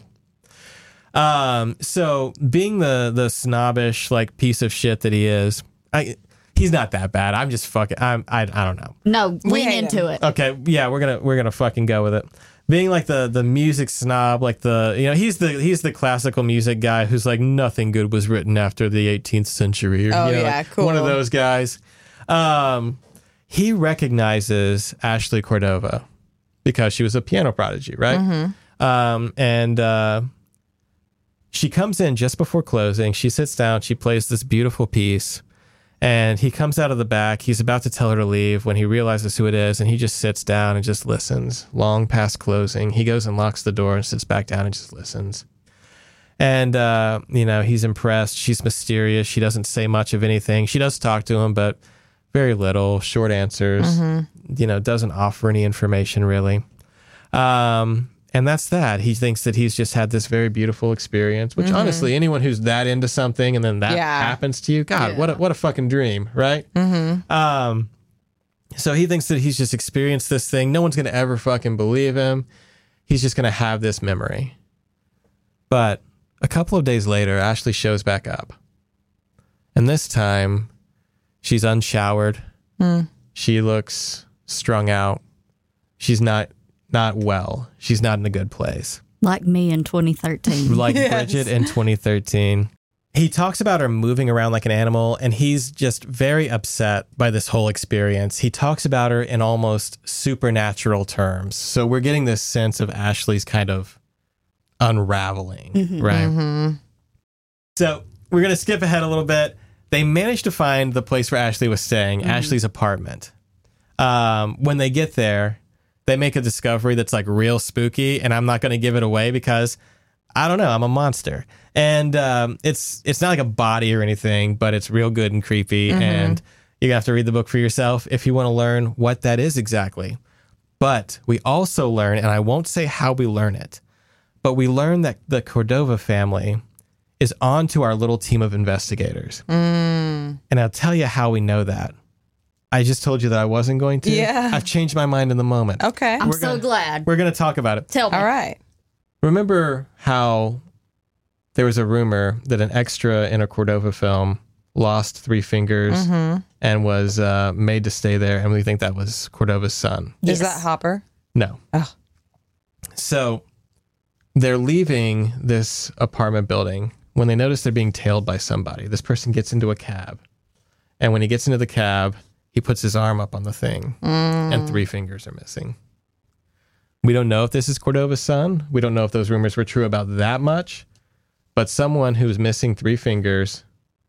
So being the snobbish like piece of shit that he is, he's not that bad. I'm just fucking. I don't know. No, lean hate into it. Okay, yeah, we're gonna fucking go with it. being like the music snob, like he's the classical music guy who's like nothing good was written after the 18th century. Or, Oh, yeah, like cool. one of those guys. He recognizes Ashley Cordova because she was a piano prodigy, right? And she comes in just before closing. She sits down. She plays this beautiful piece. And he comes out of the back. He's about to tell her to leave when he realizes who it is. And he just sits down and just listens long past closing. He goes and locks the door and sits back down and just listens. And, he's impressed. She's mysterious. She doesn't say much of anything. She does talk to him, but very little, short answers, doesn't offer any information really. And that's that. He thinks that he's just had this very beautiful experience, which honestly, anyone who's that into something and then that happens to you, God, what a fucking dream, right? So he thinks that he's just experienced this thing. No one's going to ever fucking believe him. He's just going to have this memory. But a couple of days later, Ashley shows back up. And this time, she's unshowered. She looks strung out. She's not well. She's not in a good place. Like me in 2013. Like Bridget in 2013. He talks about her moving around like an animal, and he's just very upset by this whole experience. He talks about her in almost supernatural terms. So we're getting this sense of Ashley's kind of unraveling, right? So we're going to skip ahead a little bit. They managed to find the place where Ashley was staying, Ashley's apartment. When they get there, they make a discovery that's like real spooky, and I'm not going to give it away because I don't know, I'm a monster. And it's not like a body or anything, but it's real good and creepy. And you have to read the book for yourself if you want to learn what that is exactly. But we also learn, and I won't say how we learn it, but we learn that the Cordova family is on to our little team of investigators. And I'll tell you how we know that. I just told you that I wasn't going to. Yeah. I've changed my mind in the moment. Okay. I'm so glad. We're going to talk about it. Tell me. All right. Remember how there was a rumor that an extra in a Cordova film lost 3 fingers and was made to stay there, and we think that was Cordova's son. Is that Hopper? No. Oh. So they're leaving this apartment building when they notice they're being tailed by somebody. This person gets into a cab, and when he gets into the cab, he puts his arm up on the thing, and 3 fingers are missing. We don't know if this is Cordova's son. We don't know if those rumors were true about that much, but someone who's missing 3 fingers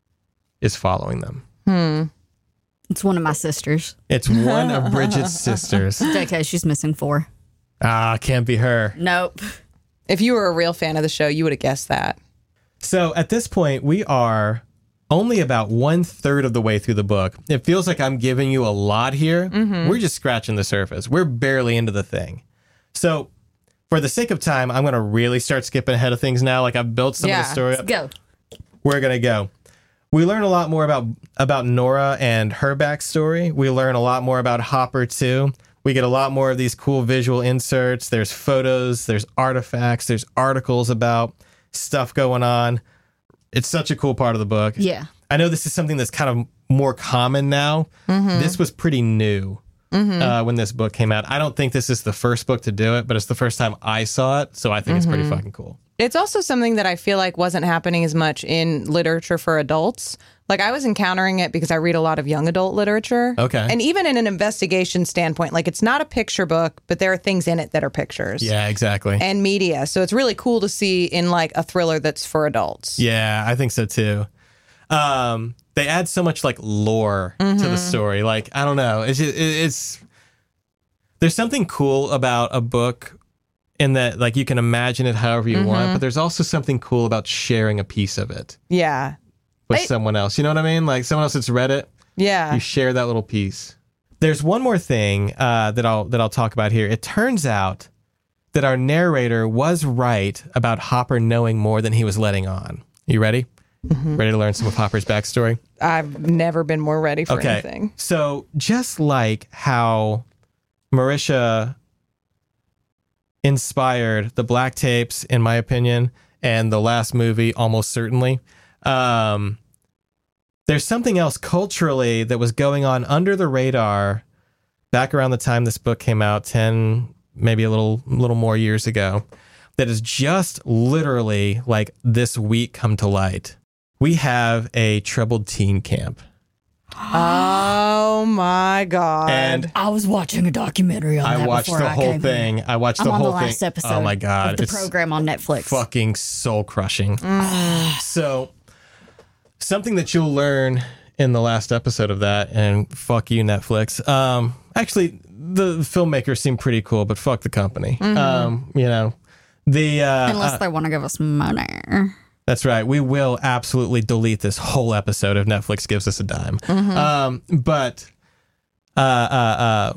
is following them. It's one of my sisters. It's one of Bridget's sisters. JK, she's missing 4. Can't be her. Nope. If you were a real fan of the show, you would have guessed that. So at this point, we are only about 1/3 of the way through the book. It feels like I'm giving you a lot here. We're just scratching the surface. We're barely into the thing. So for the sake of time, I'm going to really start skipping ahead of things now. Like I've built some of the story up. Go. We're going to go. We learn a lot more about Nora and her backstory. We learn a lot more about Hopper too. We get a lot more of these cool visual inserts. There's photos, there's artifacts, there's articles about stuff going on. It's such a cool part of the book. Yeah. I know this is something that's kind of more common now. This was pretty new when this book came out. I don't think this is the first book to do it, but it's the first time I saw it, so I think it's pretty fucking cool. It's also something that I feel like wasn't happening as much in literature for adults. Like I was encountering it because I read a lot of young adult literature. Okay. And even in an investigation standpoint, like it's not a picture book, but there are things in it that are pictures. Yeah, exactly. And media. So it's really cool to see in like a thriller that's for adults. Yeah, I think so too. They add so much like lore to the story. Like, I don't know. It's there's something cool about a book in that like you can imagine it however you want, but there's also something cool about sharing a piece of it Yeah. with someone else. You know what I mean? Like someone else that's read it, Yeah. you share that little piece. There's one more thing that I'll talk about here. It turns out that our narrator was right about Hopper knowing more than he was letting on. You ready? Ready to learn some of Hopper's backstory? I've never been more ready for anything. So just like how Marisha inspired the Black Tapes, in my opinion, and the last movie, almost certainly, there's something else culturally that was going on under the radar back around the time this book came out, 10, maybe a little more years ago, that is just literally like this week come to light. We have a troubled teen camp. Oh my God. And I was watching a documentary on I that watched before the I whole came thing. here. I watched I'm the on whole the last thing. episode Oh my God. of the It's program on Netflix. fucking soul crushing. So something that you'll learn in the last episode of that, and fuck you, Netflix. Actually, the filmmakers seem pretty cool, but fuck the company. You know, Unless they want to give us money. that's right. We will absolutely delete this whole episode if Netflix gives us a dime. But a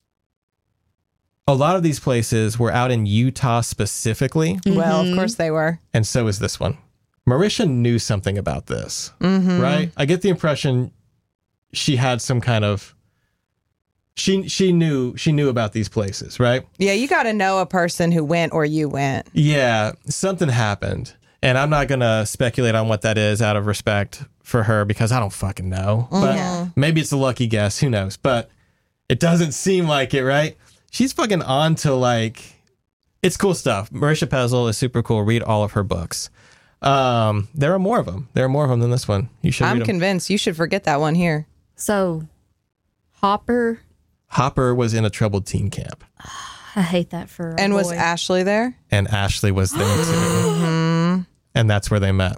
lot of these places were out in Utah specifically, Well, of course they were. and so is this one. Marisha knew something about this, right? I get the impression she had some kind of she knew about these places, right? Yeah, you got to know a person who went or you went. Yeah, something happened. And I'm not going to speculate on what that is out of respect for her because I don't fucking know. But maybe it's a lucky guess. Who knows? But it doesn't seem like it, right? She's fucking on to like, it's cool stuff. Marisha Pezel is super cool. Read all of her books. There are more of them. There are more of them than this one. You should I'm read them. convinced you should forget that one here. So, Hopper, was in a troubled teen camp. I hate that for a And was boy. Ashley there? And Ashley was there too. And that's where they met.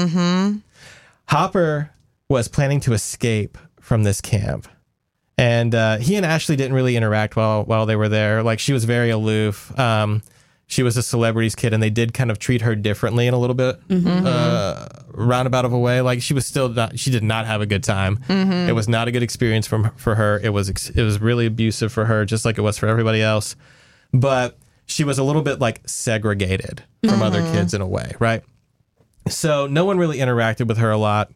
Hopper was planning to escape from this camp. And he and Ashley didn't really interact while they were there. Like, she was very aloof. She was a celebrity's kid, and they did kind of treat her differently in a little bit roundabout of a way. Like, she did not have a good time. It was not a good experience for her. It was really abusive for her, just like it was for everybody else. But she was a little bit like segregated from other kids in a way, right? So no one really interacted with her a lot.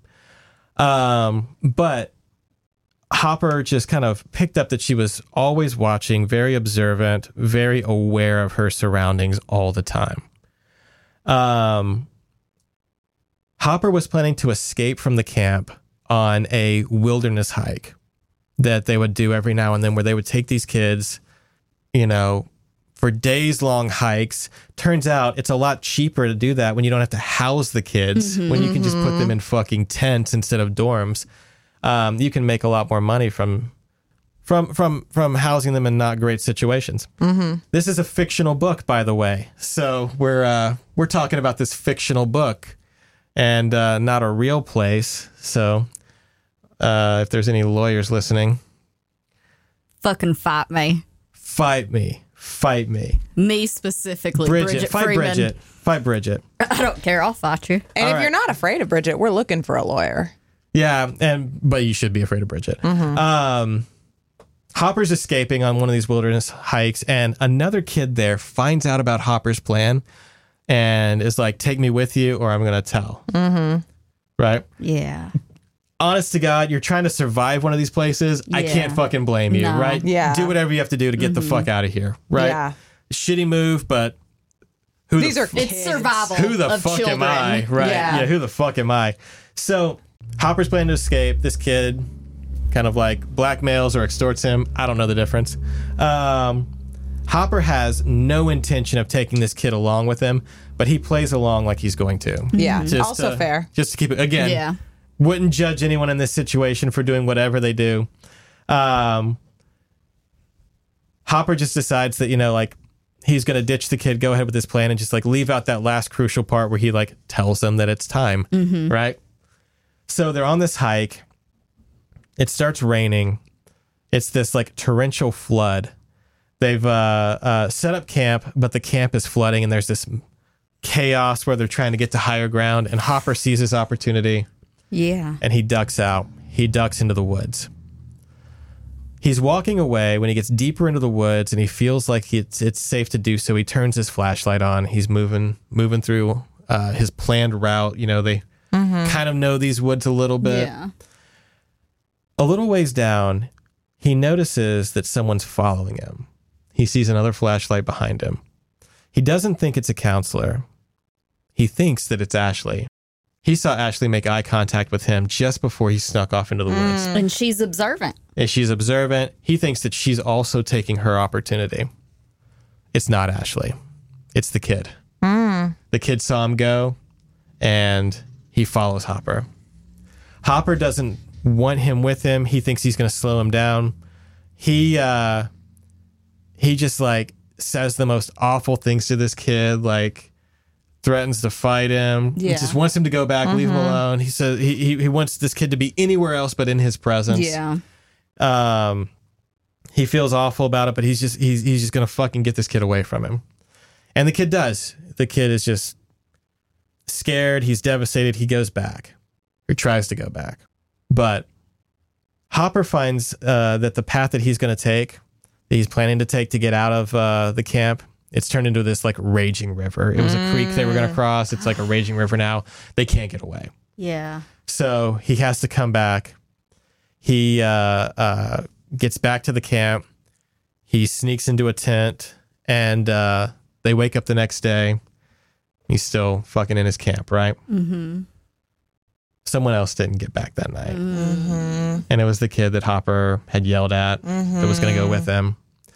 But Hopper just kind of picked up that she was always watching, very observant, very aware of her surroundings all the time. Hopper was planning to escape from the camp on a wilderness hike that they would do every now and then, where they would take these kids, you know, for days-long hikes. Turns out it's a lot cheaper to do that when you don't have to house the kids, when you can just put them in fucking tents instead of dorms. You can make a lot more money from housing them in not great situations. This is a fictional book, by the way. So we're talking about this fictional book and not a real place. So if there's any lawyers listening, Fucking fight me. fight me. Me specifically. Bridget, fight Freeman. Bridget. Fight Bridget. I don't care. I'll fight you. And All if right. you're not afraid of Bridget, we're looking for a lawyer. Yeah, but you should be afraid of Bridget. Hopper's escaping on one of these wilderness hikes, and another kid there finds out about Hopper's plan and is like, take me with you or I'm going to tell. Right? Yeah. Honest to God, you're trying to survive one of these places. I Yeah. can't fucking blame you, No. right? Yeah. Do whatever you have to do to get the fuck out of here, right? Yeah. Shitty move, but These are It's kids. survival. who the of fuck children. am I? Right. Yeah. Who the fuck am I? So Hopper's planning to escape. This kid kind of like blackmails or extorts him. I don't know the difference. Hopper has no intention of taking this kid along with him, but he plays along like he's going to. Yeah. Just, Also fair. Just to keep it, again, Yeah. wouldn't judge anyone in this situation for doing whatever they do. Hopper just decides that, you know, like, he's going to ditch the kid, go ahead with his plan, and just like leave out that last crucial part where he like tells them that it's time. Right? So they're on this hike. It starts raining. It's this like torrential flood. They've set up camp, but the camp is flooding, and there's this chaos where they're trying to get to higher ground. And Hopper sees his opportunity, Yeah. and he ducks out. He ducks into the woods. He's walking away when he gets deeper into the woods, and he feels like it's safe to do so. He turns his flashlight on. He's moving through his planned route. You know, they kind of know these woods a little bit. Yeah. A little ways down, he notices that someone's following him. He sees another flashlight behind him. He doesn't think it's a counselor. He thinks that it's Ashley. He saw Ashley make eye contact with him just before he snuck off into the woods. And she's observant. And she's observant. He thinks that she's also taking her opportunity. It's not Ashley. It's the kid. The kid saw him go, and he follows Hopper. Hopper doesn't want him with him. He thinks he's going to slow him down. He just like says the most awful things to this kid, like threatens to fight him. He just wants him to go back, leave him alone. He says he wants this kid to be anywhere else but in his presence. Yeah. He feels awful about it, but he's just going to fucking get this kid away from him. And the kid does. The kid is just scared. He's devastated. He goes back, or tries to go back. But Hopper finds that the path that he's going to take, that he's planning to take to get out of the camp, it's turned into this like raging river. It was a creek they were going to cross. It's like a raging river now. They can't get away. Yeah. So he has to come back. He gets back to the camp. He sneaks into a tent, and they wake up the next day. He's still fucking in his camp, right? Mm-hmm. Someone else didn't get back that night. Mm-hmm. And it was the kid that Hopper had yelled at that was going to go with him.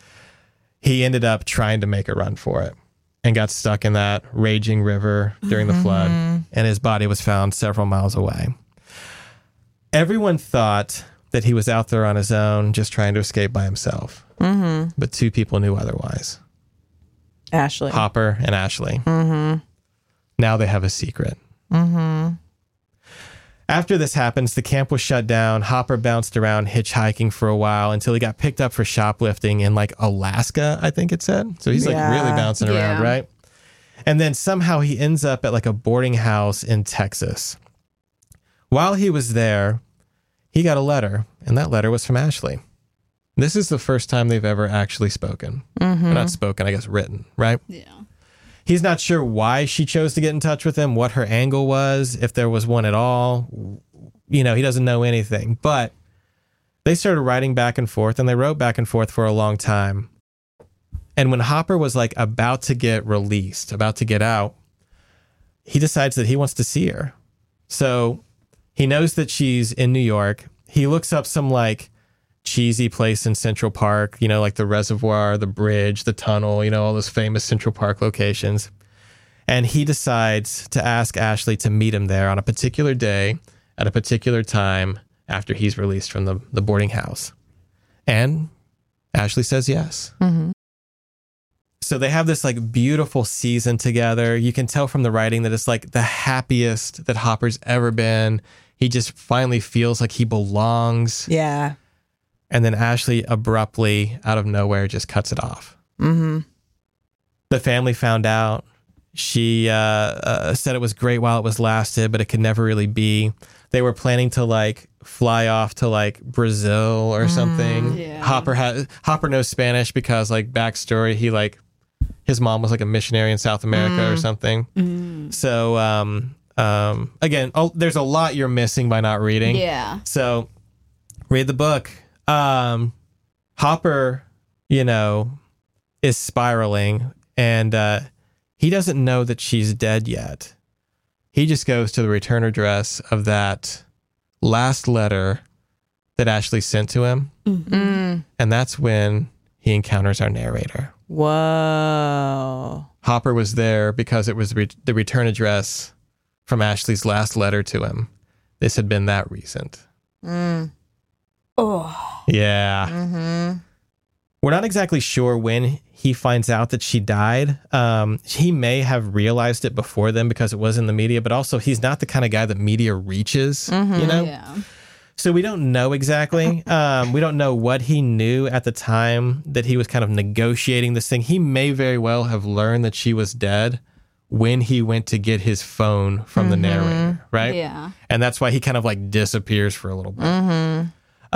He ended up trying to make a run for it and got stuck in that raging river during the flood, and his body was found several miles away. Everyone thought that he was out there on his own, just trying to escape by himself. Mm-hmm. But two people knew otherwise. Ashley. Hopper and Ashley. Mm-hmm. Now they have a secret. Mm-hmm. After this happens, the camp was shut down. Hopper bounced around hitchhiking for a while until he got picked up for shoplifting in like Alaska, I think it said. So he's like really bouncing around, right? And then somehow he ends up at like a boarding house in Texas. While he was there, he got a letter, and that letter was from Ashley. This is the first time they've ever actually spoken. Mm-hmm. Or not spoken, I guess written, right? Yeah. He's not sure why she chose to get in touch with him, what her angle was, if there was one at all. You know, he doesn't know anything. But they started writing back and forth, and they wrote back and forth for a long time. And when Hopper was like about to get released, about to get out, he decides that he wants to see her. So he knows that she's in New York. He looks up some like cheesy place in Central Park, you know, like the reservoir, the bridge, the tunnel, you know, all those famous Central Park locations. And he decides to ask Ashley to meet him there on a particular day at a particular time after he's released from the boarding house. And Ashley says yes. Mm-hmm. So they have this like beautiful season together. You can tell from the writing that it's like the happiest that Hopper's ever been. He just finally feels like he belongs. Yeah. And then Ashley abruptly, out of nowhere, just cuts it off. Mm-hmm. The family found out. She said it was great while it was lasted, but it could never really be. They were planning to like fly off to like Brazil or something. Yeah. Hopper knows Spanish because like backstory, he like his mom was like a missionary in South America or something. Mm. So again, there's a lot you're missing by not reading. Yeah. So read the book. Hopper, you know, is spiraling, and he doesn't know that she's dead yet. He just goes to the return address of that last letter that Ashley sent to him. Mm-hmm. And that's when he encounters our narrator. Whoa. Hopper was there because it was the return address from Ashley's last letter to him. This had been that recent. Mm. Oh. Yeah. Mm-hmm. We're not exactly sure when he finds out that she died. He may have realized it before then because it was in the media, but also he's not the kind of guy that media reaches, you know? Yeah. So we don't know exactly. We don't know what he knew at the time that he was kind of negotiating this thing. He may very well have learned that she was dead when he went to get his phone from the narrator, right? Yeah. And that's why he kind of like disappears for a little bit. Mm-hmm.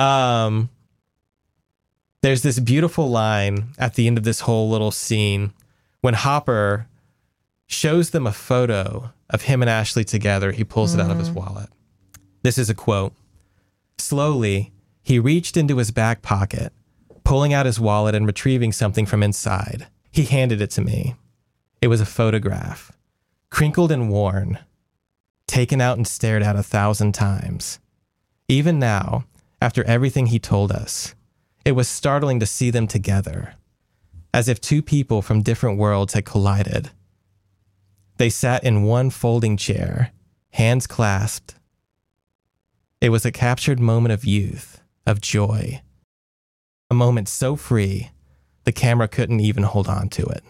There's this beautiful line at the end of this whole little scene when Hopper shows them a photo of him and Ashley together. He pulls it out of his wallet. This is a quote. Slowly, he reached into his back pocket, pulling out his wallet and retrieving something from inside. He handed it to me. It was a photograph, crinkled and worn, taken out and stared at 1,000 times. Even now, after everything he told us, it was startling to see them together. as if two people from different worlds had collided. They sat in one folding chair, hands clasped. It was a captured moment of youth, of joy. A moment so free, the camera couldn't even hold on to it.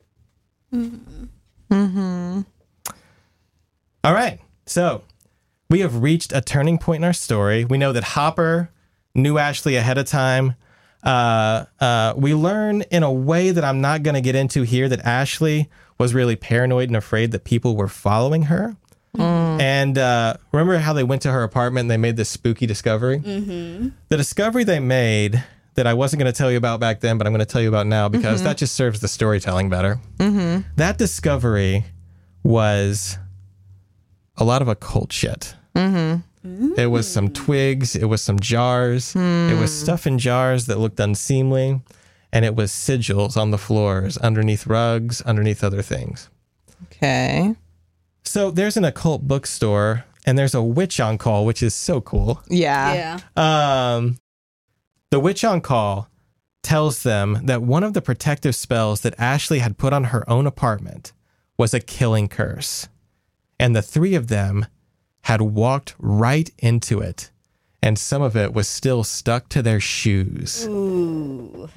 Mm-hmm. All right, so we have reached a turning point in our story. We know that Hopper knew Ashley ahead of time. We learn in a way that I'm not going to get into here that Ashley was really paranoid and afraid that people were following her. And remember how they went to her apartment and they made this spooky discovery? Mm-hmm. The discovery they made that I wasn't going to tell you about back then, but I'm going to tell you about now because that just serves the storytelling better. Mm-hmm. That discovery was a lot of occult shit. Mm-hmm. It was some twigs. It was some jars. It was stuff in jars that looked unseemly. And it was sigils on the floors, underneath rugs, underneath other things. Okay. So there's an occult bookstore, and there's a witch on call, which is so cool. Yeah. The witch on call tells them that one of the protective spells that Ashley had put on her own apartment was a killing curse. And the three of them had walked right into it, and some of it was still stuck to their shoes. Ooh.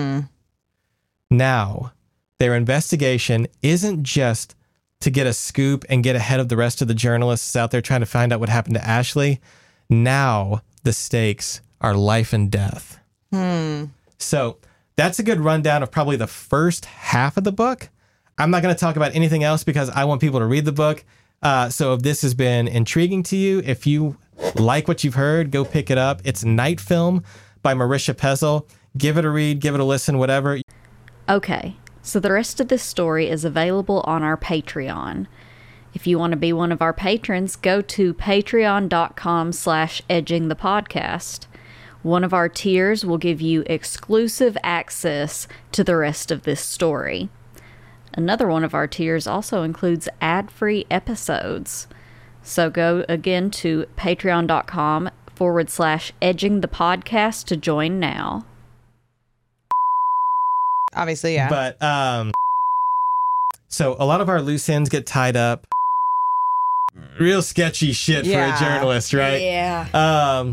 Now, their investigation isn't just to get a scoop and get ahead of the rest of the journalists out there trying to find out what happened to Ashley. Now, the stakes are life and death. So that's a good rundown of probably the first half of the book. I'm not going to talk about anything else because I want people to read the book. So if this has been intriguing to you, if you like what you've heard, go pick it up. It's Night Film by Marisha Pezel. Give it a read, give it a listen, whatever. Okay, so the rest of this story is available on our Patreon. If you want to be one of our patrons, go to patreon.com/edgingthepodcast. One of our tiers will give you exclusive access to the rest of this story. Another one of our tiers also includes ad-free episodes. So go again to patreon.com/edgingthepodcast to join now. Obviously, yeah. But, so a lot of our loose ends get tied up. Real sketchy shit for a journalist, right? Yeah.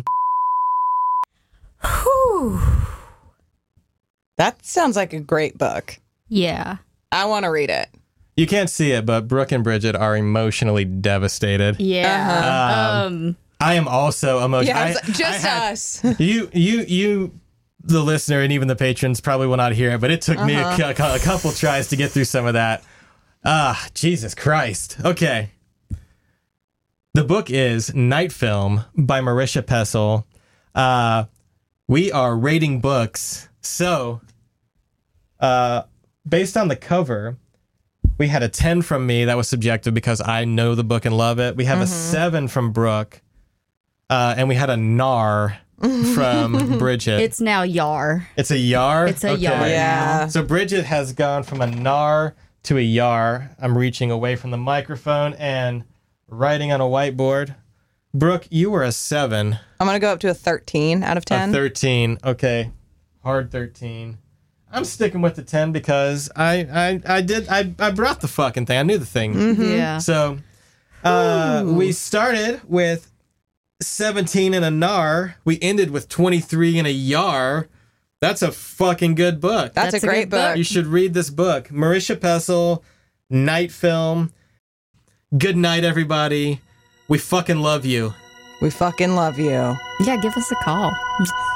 Whew. That sounds like a great book. Yeah. I want to read it. You can't see it, but Brooke and Bridget are emotionally devastated. Yeah. I am also emotional. Yeah, just us. You, the listener, and even the patrons probably will not hear it, but it took me a couple tries to get through some of that. Jesus Christ. Okay. The book is Night Film by Marisha Pezel. We are rating books. So, based on the cover, we had a 10 from me. That was subjective because I know the book and love it. We have a 7 from Brooke. And we had a nar from Bridget. It's now Yar. It's a yar? It's a Yar now. So Bridget has gone from a nar to a yar. I'm reaching away from the microphone and writing on a whiteboard. Brooke, you were a 7. I'm going to go up to a 13 out of 10. A 13. Okay. Hard 13. I'm sticking with the 10 because I brought the fucking thing. I knew the thing. Yeah. So we started with 17 in a nar. We ended with 23 in a yar. That's a fucking good book. That's a great book. You should read this book. Marisha Pezel, Night Film. Good night, everybody. We fucking love you. We fucking love you. Yeah, give us a call.